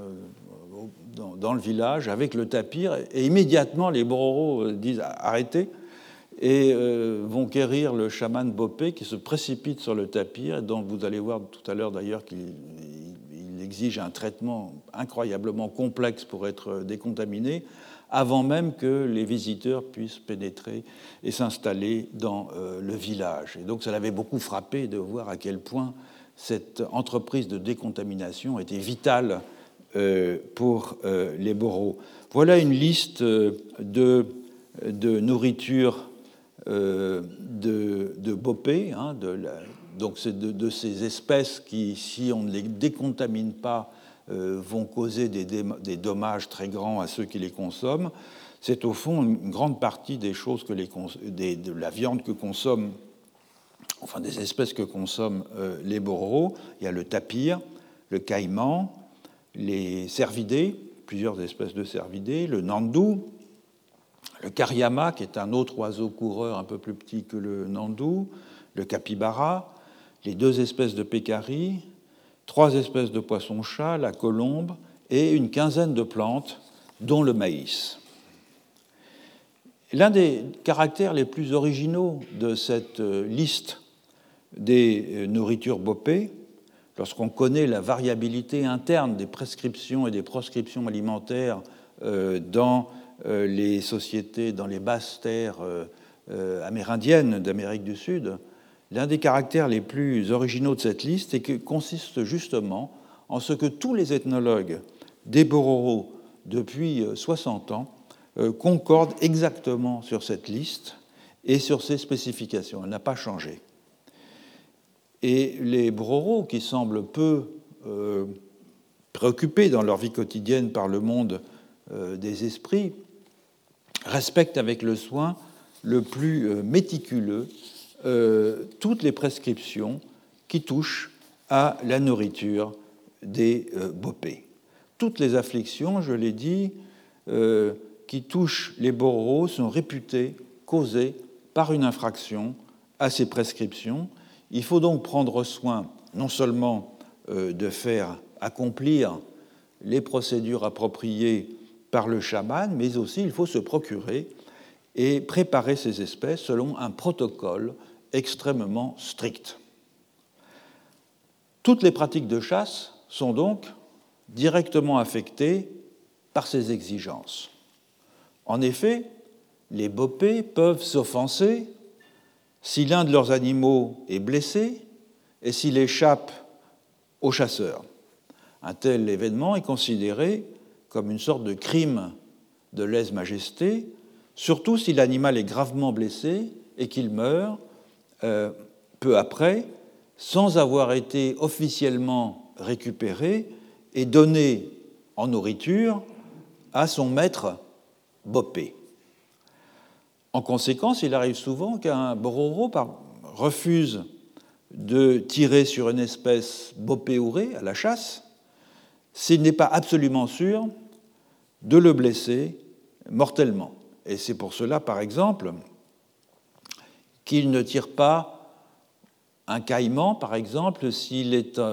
Speaker 1: dans le village avec le tapir, et immédiatement les bororos disent arrêtez, et vont quérir le chaman bopé qui se précipite sur le tapir, et dont vous allez voir tout à l'heure d'ailleurs qu'il exige un traitement incroyablement complexe pour être décontaminé, avant même que les visiteurs puissent pénétrer et s'installer dans le village. Et donc ça l'avait beaucoup frappé de voir à quel point cette entreprise de décontamination était vitale pour les bororos. Voilà une liste de nourriture de bopé, hein, donc c'est de ces espèces qui, si on ne les décontamine pas, vont causer des dommages très grands à ceux qui les consomment. C'est au fond une grande partie des choses de la viande que consomment, enfin des espèces que consomment les bororos. Il y a le tapir, le caïman, les cervidés, plusieurs espèces de cervidés, le nandou, le cariama, qui est un autre oiseau coureur un peu plus petit que le nandou, le capybara, les 2 espèces de pécaris, 3 espèces de poissons-chats, la colombe et une quinzaine de plantes, dont le maïs. L'un des caractères les plus originaux de cette liste des nourritures bopées, lorsqu'on connaît la variabilité interne des prescriptions et des proscriptions alimentaires dans les sociétés, dans les basses terres amérindiennes d'Amérique du Sud, l'un des caractères les plus originaux de cette liste consiste justement en ce que tous les ethnologues des Bororo depuis 60 ans concordent exactement sur cette liste et sur ses spécifications. Elle n'a pas changé. Et les Bororo, qui semblent peu préoccupés dans leur vie quotidienne par le monde des esprits, respectent avec le soin le plus méticuleux toutes les prescriptions qui touchent à la nourriture des bopés. Toutes les afflictions, je l'ai dit, qui touchent les Bororo sont réputées causées par une infraction à ces prescriptions. Il faut donc prendre soin non seulement de faire accomplir les procédures appropriées par le chaman, mais aussi il faut se procurer et préparer ces espèces selon un protocole extrêmement strict. Toutes les pratiques de chasse sont donc directement affectées par ces exigences. En effet, les bopés peuvent s'offenser si l'un de leurs animaux est blessé et s'il échappe aux chasseurs. Un tel événement est considéré comme une sorte de crime de lèse-majesté, surtout si l'animal est gravement blessé et qu'il meurt peu après, sans avoir été officiellement récupéré et donné en nourriture à son maître bopé. En conséquence, il arrive souvent qu'un Bororo refuse de tirer sur une espèce bopé-ouré à la chasse s'il n'est pas absolument sûr de le blesser mortellement. Et c'est pour cela, par exemple, qu'il ne tire pas un caïman, par exemple, s'ils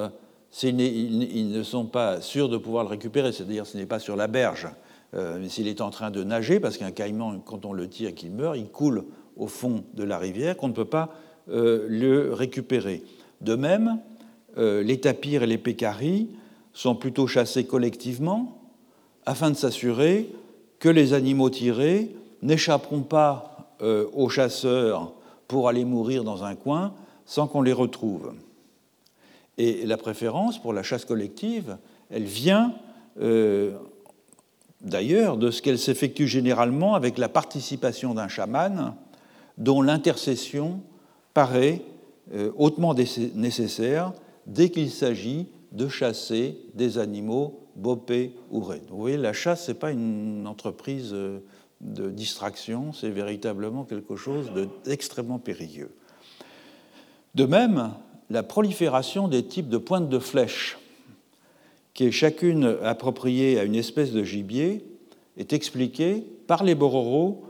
Speaker 1: ne sont pas sûrs de pouvoir le récupérer, c'est-à-dire ce n'est pas sur la berge, mais s'il est en train de nager, parce qu'un caïman, quand on le tire et qu'il meurt, il coule au fond de la rivière, qu'on ne peut pas le récupérer. De même, les tapirs et les pécaris sont plutôt chassés collectivement afin de s'assurer que les animaux tirés n'échapperont pas aux chasseurs pour aller mourir dans un coin sans qu'on les retrouve. Et la préférence pour la chasse collective, elle vient d'ailleurs de ce qu'elle s'effectue généralement avec la participation d'un chaman dont l'intercession paraît hautement nécessaire dès qu'il s'agit de chasser des animaux bopés ou raies. Vous voyez, la chasse, ce n'est pas une entreprise de distraction, c'est véritablement quelque chose d'extrêmement périlleux. De même, la prolifération des types de pointes de flèches, qui est chacune appropriée à une espèce de gibier, est expliquée par les Bororo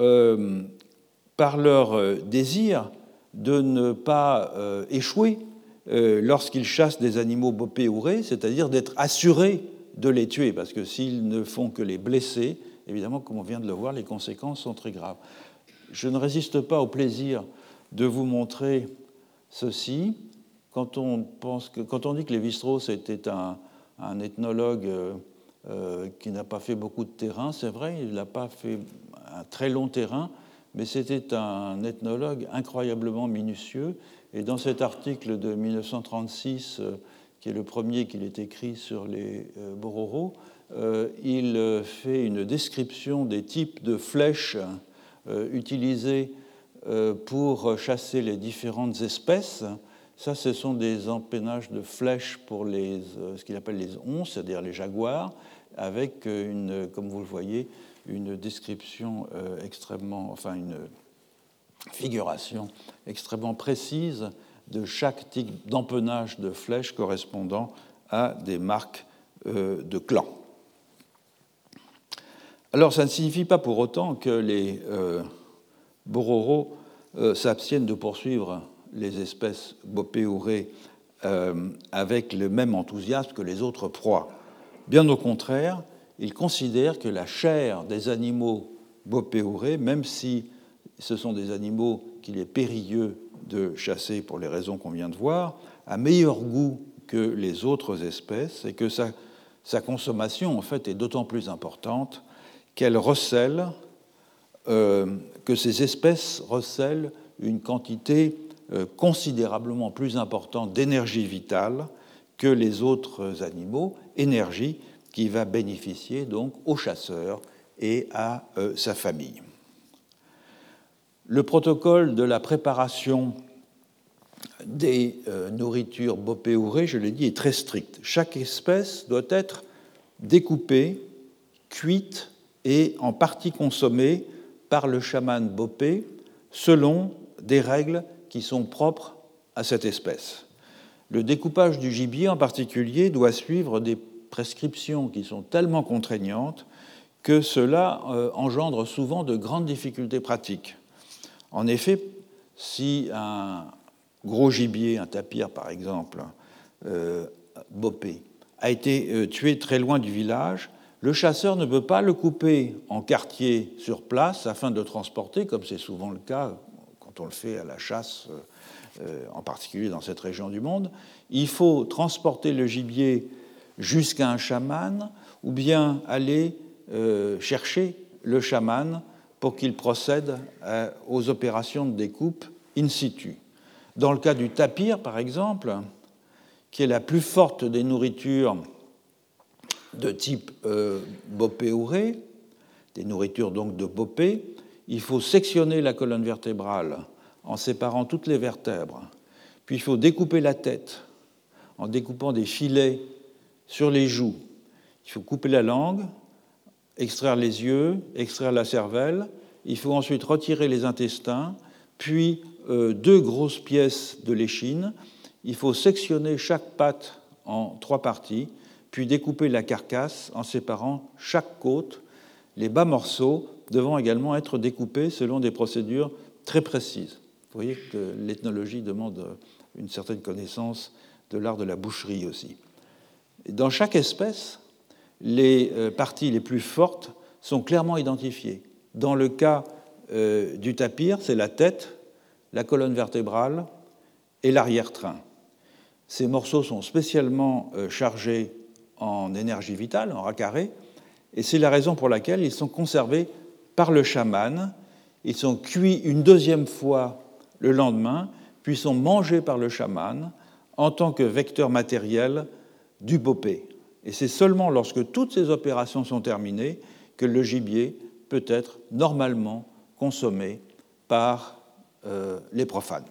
Speaker 1: par leur désir de ne pas échouer lorsqu'ils chassent des animaux bopés ou raies, c'est-à-dire d'être assurés de les tuer, parce que s'ils ne font que les blesser, évidemment, comme on vient de le voir, les conséquences sont très graves. Je ne résiste pas au plaisir de vous montrer ceci. Quand on dit que Lévi-Strauss était un ethnologue qui n'a pas fait beaucoup de terrain, c'est vrai, il n'a pas fait un très long terrain, mais c'était un ethnologue incroyablement minutieux. Et dans cet article de 1936, qui est le premier qu'il ait écrit sur les Bororo, il fait une description des types de flèches utilisées pour chasser les différentes espèces. Ça, ce sont des empennages de flèches pour ce qu'il appelle les onces, c'est-à-dire les jaguars, avec comme vous le voyez, une description une figuration extrêmement précise de chaque type d'empennage de flèches correspondant à des marques de clan. Alors, ça ne signifie pas pour autant que les bororos s'abstiennent de poursuivre les espèces bopéourées avec le même enthousiasme que les autres proies. Bien au contraire, ils considèrent que la chair des animaux bopéourés, même si ce sont des animaux qu'il est périlleux de chasser pour les raisons qu'on vient de voir, a meilleur goût que les autres espèces et que sa consommation, en fait, est d'autant plus importante qu'elle recèle, que ces espèces recèlent une quantité considérablement plus importante d'énergie vitale que les autres animaux, énergie qui va bénéficier donc au chasseur et à sa famille. Le protocole de la préparation des nourritures bopéourées, je l'ai dit, est très strict. Chaque espèce doit être découpée, cuite et en partie consommée par le chaman bopé selon des règles qui sont propres à cette espèce. Le découpage du gibier en particulier doit suivre des prescriptions qui sont tellement contraignantes que cela engendre souvent de grandes difficultés pratiques. En effet, si un gros gibier, un tapir par exemple, bopé, a été tué très loin du village, le chasseur ne peut pas le couper en quartier sur place afin de le transporter, comme c'est souvent le cas quand on le fait à la chasse, en particulier dans cette région du monde. Il faut transporter le gibier jusqu'à un chaman ou bien aller chercher le chaman pour qu'il procède aux opérations de découpe in situ. Dans le cas du tapir, par exemple, qui est la plus forte des nourritures de type bopéouré, des nourritures donc de bopé, il faut sectionner la colonne vertébrale en séparant toutes les vertèbres, puis il faut découper la tête en découpant des filets sur les joues. Il faut couper la langue, extraire les yeux, extraire la cervelle. Il faut ensuite retirer les intestins, puis 2 grosses pièces de l'échine. Il faut sectionner chaque patte en 3 parties, puis découper la carcasse en séparant chaque côte, les bas morceaux devant également être découpés selon des procédures très précises. Vous voyez que l'ethnologie demande une certaine connaissance de l'art de la boucherie aussi. Dans chaque espèce, les parties les plus fortes sont clairement identifiées. Dans le cas du tapir, c'est la tête, la colonne vertébrale et l'arrière-train. Ces morceaux sont spécialement chargés en énergie vitale, en racarré, et c'est la raison pour laquelle ils sont conservés par le chaman. Ils sont cuits une deuxième fois le lendemain, puis sont mangés par le chaman en tant que vecteur matériel du bopé. Et c'est seulement lorsque toutes ces opérations sont terminées que le gibier peut être normalement consommé par les profanes.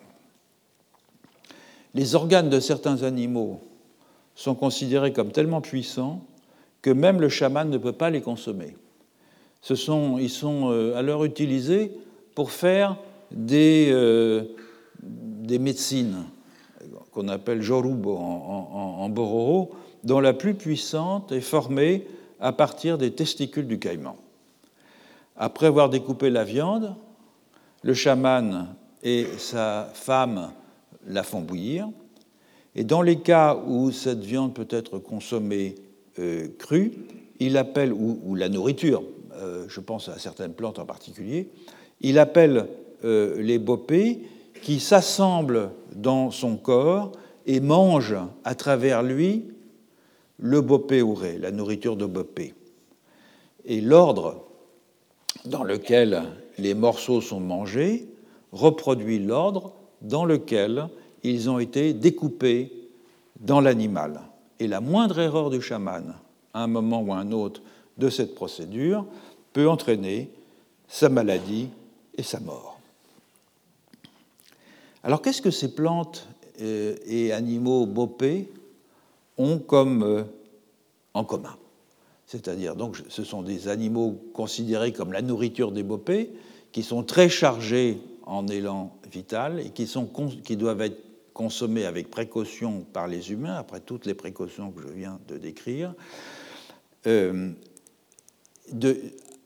Speaker 1: Les organes de certains animaux sont considérés comme tellement puissants que même le chaman ne peut pas les consommer. Ils sont alors utilisés pour faire des médecines qu'on appelle jorubo en bororo, dont la plus puissante est formée à partir des testicules du caïman. Après avoir découpé la viande, le chaman et sa femme la font bouillir. Et dans les cas où cette viande peut être consommée crue, il appelle, ou la nourriture, je pense à certaines plantes en particulier, il appelle les bopés qui s'assemblent dans son corps et mangent à travers lui le bopéouré, la nourriture de bopé. Et l'ordre dans lequel les morceaux sont mangés reproduit l'ordre dans lequel ils ont été découpés dans l'animal. Et la moindre erreur du chaman, à un moment ou à un autre de cette procédure, peut entraîner sa maladie et sa mort. Alors qu'est-ce que ces plantes et animaux bopés ont comme en commun? C'est-à-dire, donc, ce sont des animaux considérés comme la nourriture des bopés, qui sont très chargés en élan vital et qui doivent être consommés avec précaution par les humains, après toutes les précautions que je viens de décrire.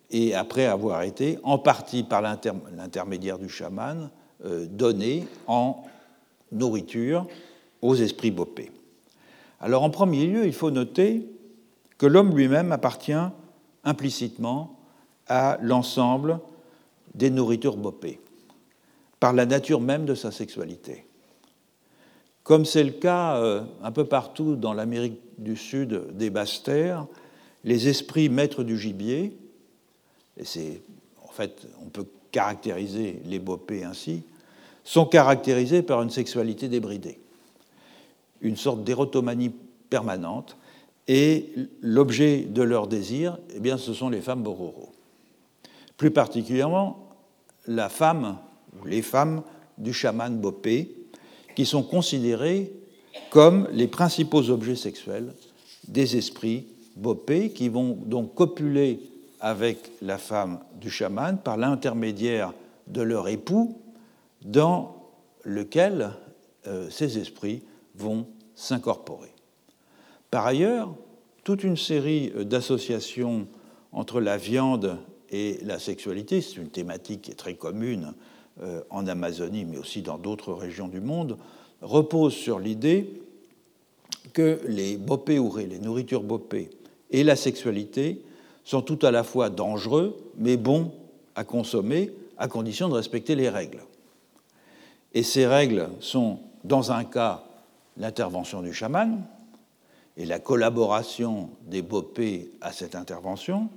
Speaker 1: et après avoir été, en partie par l'intermédiaire du chaman, donnés en nourriture aux esprits bopés. Alors en premier lieu, il faut noter que l'homme lui-même appartient implicitement à l'ensemble des nourritures bopées, par la nature même de sa sexualité. Comme c'est le cas un peu partout dans l'Amérique du Sud des basses-terres, les esprits maîtres du gibier, et en fait, on peut caractériser les bopés ainsi, sont caractérisés par une sexualité débridée, une sorte d'érotomanie permanente, et l'objet de leur désir, eh bien, ce sont les femmes bororo. Plus particulièrement, la femme ou les femmes du chaman bopé, qui sont considérés comme les principaux objets sexuels des esprits bopés, qui vont donc copuler avec la femme du chaman par l'intermédiaire de leur époux, dans lequel ces esprits vont s'incorporer. Par ailleurs, toute une série d'associations entre la viande et la sexualité, c'est une thématique qui est très commune en Amazonie, mais aussi dans d'autres régions du monde, repose sur l'idée que les bopé ouré, les nourritures bopé, et la sexualité sont tout à la fois dangereux, mais bons à consommer, à condition de respecter les règles. Et ces règles sont, dans un cas, l'intervention du chaman et la collaboration des bopés à cette intervention,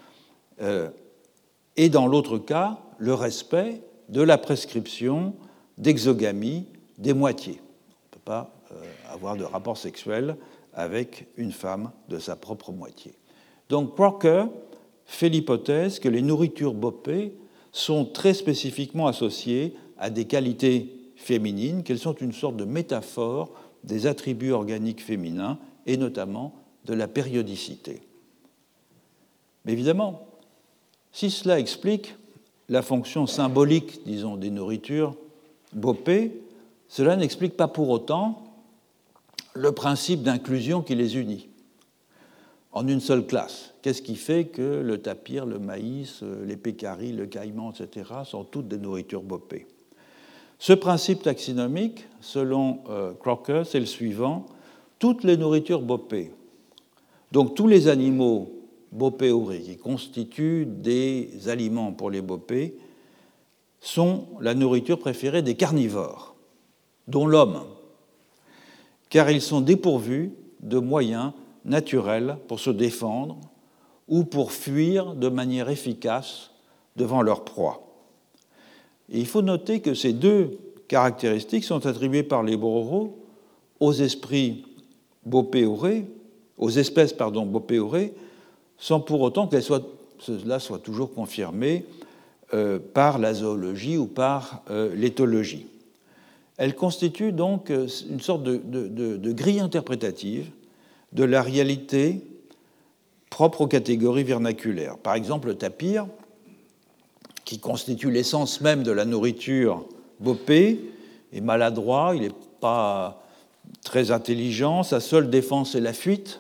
Speaker 1: et dans l'autre cas, le respect de la prescription d'exogamie des moitiés. On ne peut pas avoir de rapport sexuel avec une femme de sa propre moitié. Donc Crocker fait l'hypothèse que les nourritures bopées sont très spécifiquement associées à des qualités féminines, qu'elles sont une sorte de métaphore des attributs organiques féminins et notamment de la périodicité. Mais évidemment, si cela explique la fonction symbolique, disons, des nourritures bopées, cela n'explique pas pour autant le principe d'inclusion qui les unit en une seule classe. Qu'est-ce qui fait que le tapir, le maïs, les pécaris, le caïman, etc., sont toutes des nourritures bopées? Ce principe taxinomique, selon Crocker, c'est le suivant: toutes les nourritures bopées, donc tous les animaux bopé-ourés qui constituent des aliments pour les bopés, sont la nourriture préférée des carnivores, dont l'homme, car ils sont dépourvus de moyens naturels pour se défendre ou pour fuir de manière efficace devant leur proie. Et il faut noter que ces deux caractéristiques sont attribuées par les Bororo aux esprits bopé-ourés, aux espèces bopé-ourés, sans pour autant que cela soit toujours confirmé par la zoologie ou par l'éthologie. Elle constitue donc une sorte de grille interprétative de la réalité propre aux catégories vernaculaires. Par exemple, le tapir, qui constitue l'essence même de la nourriture bopée, est maladroit, il n'est pas très intelligent, sa seule défense est la fuite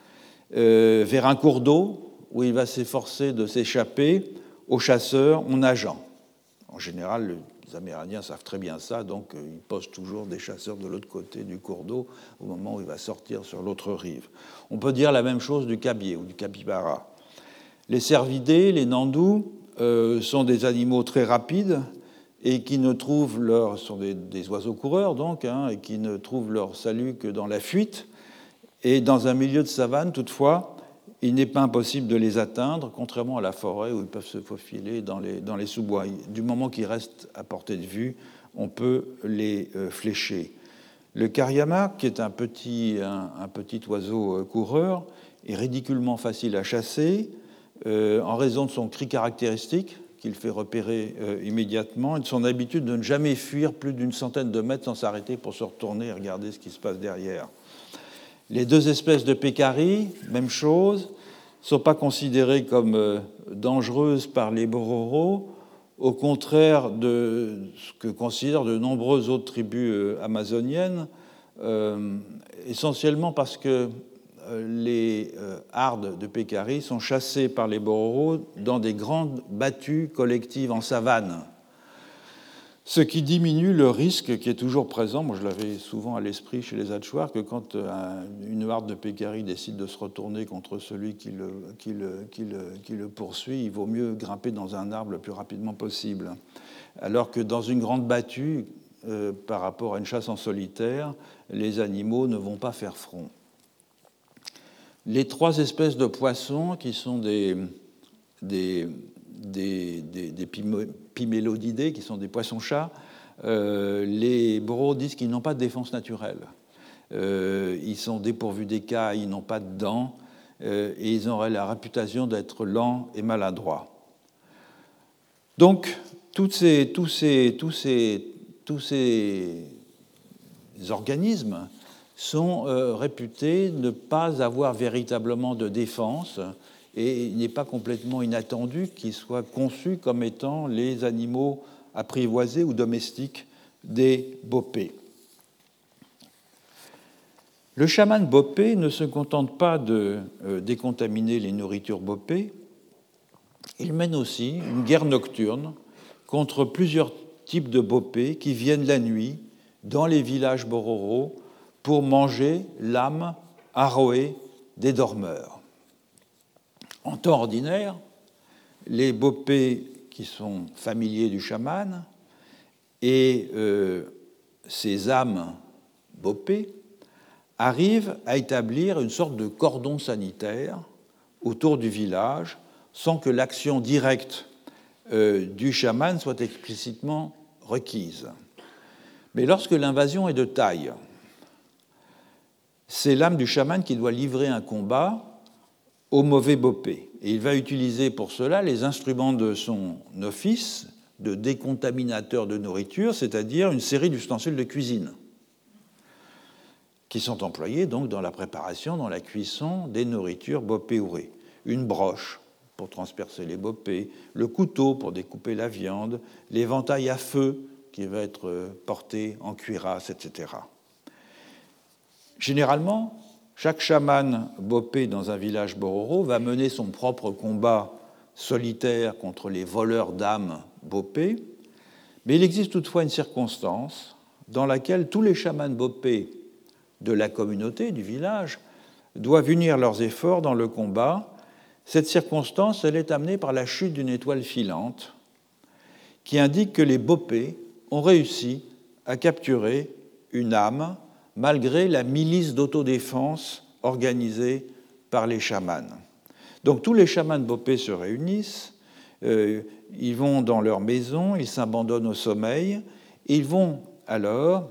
Speaker 1: vers un cours d'eau où il va s'efforcer de s'échapper aux chasseurs en nageant. En général, les Amérindiens savent très bien ça, donc ils postent toujours des chasseurs de l'autre côté du cours d'eau au moment où il va sortir sur l'autre rive. On peut dire la même chose du cabiai ou du capybara. Les cervidés, les nandous, sont des animaux très rapides et qui ne trouvent sont des oiseaux coureurs donc, et qui ne trouvent leur salut que dans la fuite. Et dans un milieu de savane, toutefois, il n'est pas impossible de les atteindre, contrairement à la forêt où ils peuvent se faufiler dans les sous-bois. Du moment qu'ils restent à portée de vue, on peut les flécher. Le cariama, qui est un petit oiseau coureur, est ridiculement facile à chasser en raison de son cri caractéristique qu'il fait repérer immédiatement et de son habitude de ne jamais fuir plus d'une centaine de mètres sans s'arrêter pour se retourner et regarder ce qui se passe derrière. Les deux espèces de pécaris, même chose, ne sont pas considérées comme dangereuses par les Bororo, au contraire de ce que considèrent de nombreuses autres tribus amazoniennes, essentiellement parce que les hardes de pécari sont chassées par les bororos dans des grandes battues collectives en savane, ce qui diminue le risque qui est toujours présent. Moi, je l'avais souvent à l'esprit chez les Hatchoirs, que quand une harde de pécari décide de se retourner contre celui qui le poursuit, il vaut mieux grimper dans un arbre le plus rapidement possible. Alors que dans une grande battue, par rapport à une chasse en solitaire, les animaux ne vont pas faire front. Les trois espèces de poissons, qui sont des pimélodidés, qui sont des poissons-chats, les bororos disent qu'ils n'ont pas de défense naturelle. Ils sont dépourvus d'écailles, ils n'ont pas de dents, et ils auraient la réputation d'être lents et maladroits. Donc, tous ces organismes sont réputés ne pas avoir véritablement de défense, et il n'est pas complètement inattendu qu'ils soient conçus comme étant les animaux apprivoisés ou domestiques des bopés. Le chaman bopé ne se contente pas de décontaminer les nourritures bopées, il mène aussi une guerre nocturne contre plusieurs types de bopés qui viennent la nuit dans les villages bororos pour manger l'âme arroée des dormeurs. En temps ordinaire, les bopés qui sont familiers du chaman et ces âmes bopées arrivent à établir une sorte de cordon sanitaire autour du village sans que l'action directe du chaman soit explicitement requise. Mais lorsque l'invasion est de taille, c'est l'âme du chaman qui doit livrer un combat au mauvais bopé. Et il va utiliser pour cela les instruments de son office de décontaminateur de nourriture, c'est-à-dire une série d'ustensiles de cuisine qui sont employés donc dans la préparation, dans la cuisson des nourritures bopéourées. Une broche pour transpercer les bopés, le couteau pour découper la viande, l'éventail à feu qui va être porté en cuirasse, etc. Généralement, chaque chaman bopé dans un village bororo va mener son propre combat solitaire contre les voleurs d'âmes bopés, mais il existe toutefois une circonstance dans laquelle tous les chamans bopés de la communauté, du village, doivent unir leurs efforts dans le combat. Cette circonstance, elle est amenée par la chute d'une étoile filante qui indique que les bopés ont réussi à capturer une âme malgré la milice d'autodéfense organisée par les chamans. Donc tous les chamans bopés se réunissent, ils vont dans leur maison, ils s'abandonnent au sommeil, et ils vont alors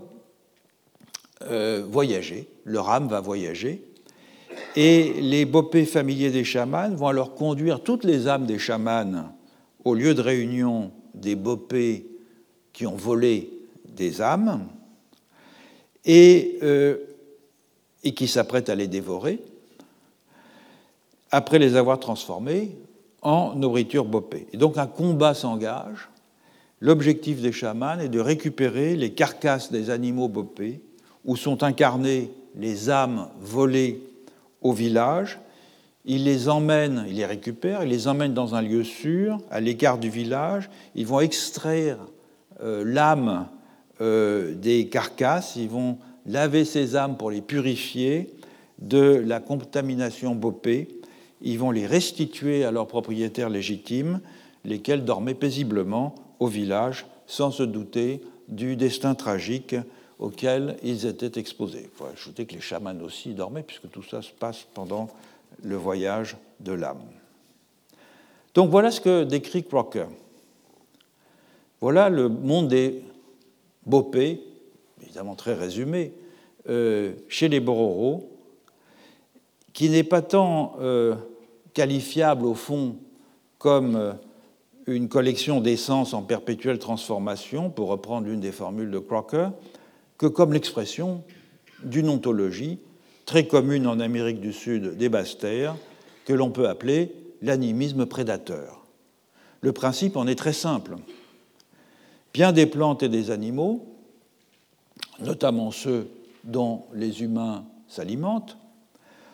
Speaker 1: voyager, leur âme va voyager, et les bopés familiers des chamans vont alors conduire toutes les âmes des chamans au lieu de réunion des bopés qui ont volé des âmes, et qui s'apprêtent à les dévorer, après les avoir transformés en nourriture bopée. Et donc un combat s'engage. L'objectif des chamans est de récupérer les carcasses des animaux bopés où sont incarnées les âmes volées au village. Ils les emmènent, ils les récupèrent, ils les emmènent dans un lieu sûr, à l'écart du village. Ils vont extraire l'âme des carcasses, ils vont laver ces âmes pour les purifier de la contamination bopée, ils vont les restituer à leurs propriétaires légitimes, lesquels dormaient paisiblement au village sans se douter du destin tragique auquel ils étaient exposés. Il faut ajouter que les chamans aussi dormaient, puisque tout ça se passe pendant le voyage de l'âme. Donc voilà ce que décrit Crocker. Voilà le monde des bopés, évidemment très résumé, chez les bororos, qui n'est pas tant qualifiable au fond comme une collection d'essences en perpétuelle transformation, pour reprendre l'une des formules de Crocker, que comme l'expression d'une ontologie très commune en Amérique du Sud des Basses-Terres, que l'on peut appeler l'animisme prédateur. Le principe en est très simple. Bien des plantes et des animaux, notamment ceux dont les humains s'alimentent,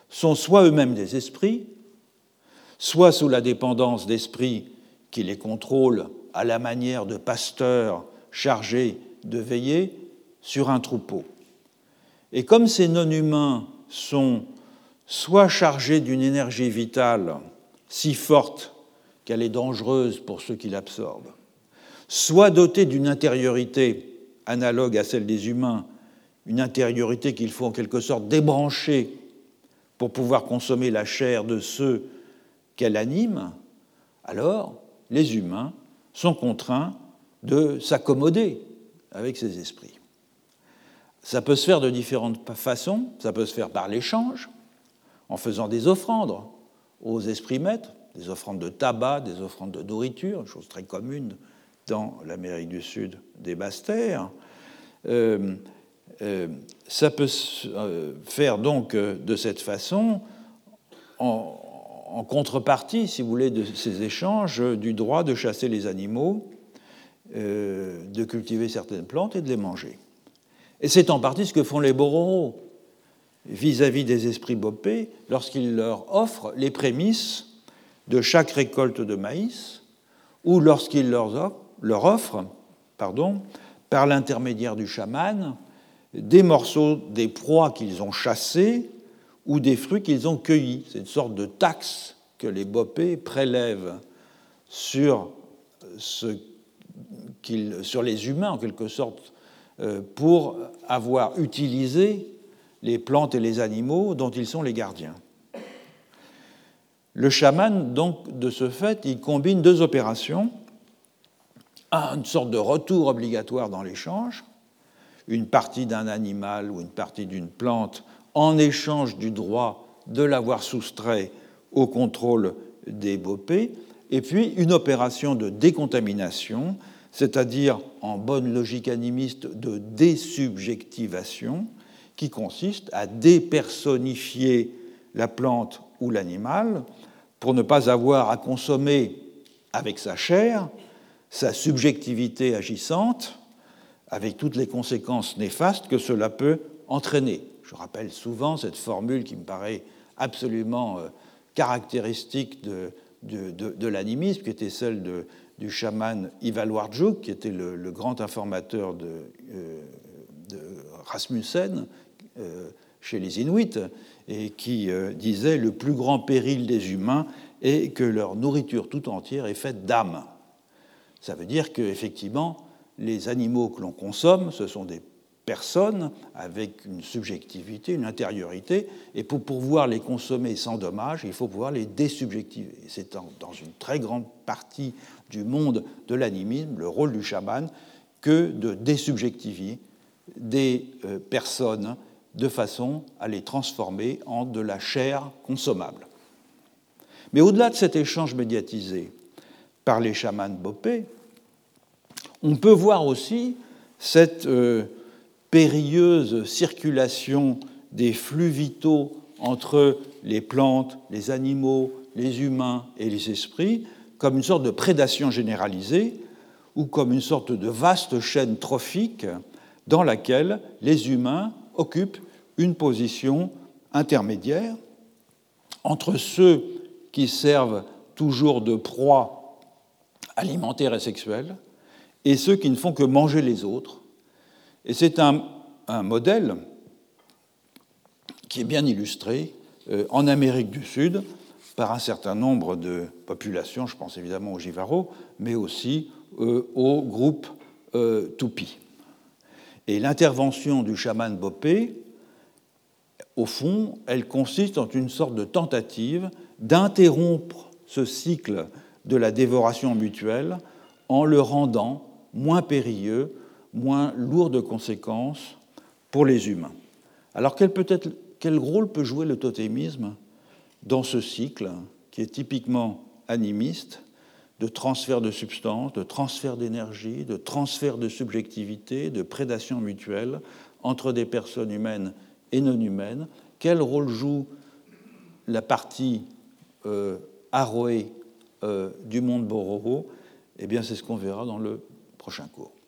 Speaker 1: sont soit eux-mêmes des esprits, soit sous la dépendance d'esprits qui les contrôlent à la manière de pasteurs chargés de veiller sur un troupeau. Et comme ces non-humains sont soit chargés d'une énergie vitale si forte qu'elle est dangereuse pour ceux qui l'absorbent, soit dotés d'une intériorité analogue à celle des humains, une intériorité qu'il faut en quelque sorte débrancher pour pouvoir consommer la chair de ceux qu'elle anime, alors les humains sont contraints de s'accommoder avec ces esprits. Ça peut se faire de différentes façons. Ça peut se faire par l'échange, en faisant des offrandes aux esprits maîtres, des offrandes de tabac, des offrandes de nourriture, une chose très commune dans l'Amérique du Sud des Basses-Terres. Ça peut se faire donc de cette façon en contrepartie, si vous voulez, de ces échanges, du droit de chasser les animaux, de cultiver certaines plantes et de les manger. Et c'est en partie ce que font les Bororo vis-à-vis des esprits bopés lorsqu'ils leur offrent les prémices de chaque récolte de maïs ou lorsqu'ils leur offrent, par l'intermédiaire du chaman, des morceaux des proies qu'ils ont chassés ou des fruits qu'ils ont cueillis. C'est une sorte de taxe que les bopés prélèvent sur les humains, en quelque sorte, pour avoir utilisé les plantes et les animaux dont ils sont les gardiens. Le chaman, donc, de ce fait, il combine deux opérations, une sorte de retour obligatoire dans l'échange, une partie d'un animal ou une partie d'une plante en échange du droit de l'avoir soustrait au contrôle des bopés, et puis une opération de décontamination, c'est-à-dire, en bonne logique animiste, de désubjectivation, qui consiste à dépersonnifier la plante ou l'animal pour ne pas avoir à consommer avec sa chair sa subjectivité agissante, avec toutes les conséquences néfastes que cela peut entraîner. Je rappelle souvent cette formule qui me paraît absolument caractéristique de l'animisme, qui était celle du chaman Ivalwarjuk, qui était le grand informateur de Rasmussen chez les Inuits, et qui disait « Le plus grand péril des humains est que leur nourriture tout entière est faite d'âme ». Ça veut dire qu'effectivement, les animaux que l'on consomme, ce sont des personnes avec une subjectivité, une intériorité, et pour pouvoir les consommer sans dommage, il faut pouvoir les désubjectiver. C'est dans une très grande partie du monde de l'animisme, le rôle du chaman, que de désubjectiver des personnes de façon à les transformer en de la chair consommable. Mais au-delà de cet échange médiatisé par les chamans bopés, on peut voir aussi cette périlleuse circulation des flux vitaux entre les plantes, les animaux, les humains et les esprits comme une sorte de prédation généralisée ou comme une sorte de vaste chaîne trophique dans laquelle les humains occupent une position intermédiaire entre ceux qui servent toujours de proie alimentaire et sexuelle et ceux qui ne font que manger les autres. Et c'est un modèle qui est bien illustré en Amérique du Sud par un certain nombre de populations, je pense évidemment aux Jivaros, mais aussi aux groupes Tupi. Et l'intervention du chaman bopé, au fond, elle consiste en une sorte de tentative d'interrompre ce cycle de la dévoration mutuelle en le rendant moins périlleux, moins lourd de conséquences pour les humains. Alors quel rôle peut jouer le totémisme dans ce cycle qui est typiquement animiste, de transfert de substances, de transfert d'énergie, de transfert de subjectivité, de prédation mutuelle entre des personnes humaines et non humaines? Quel rôle joue la partie Aroé du monde Bororo? Eh bien, c'est ce qu'on verra dans le prochain cours.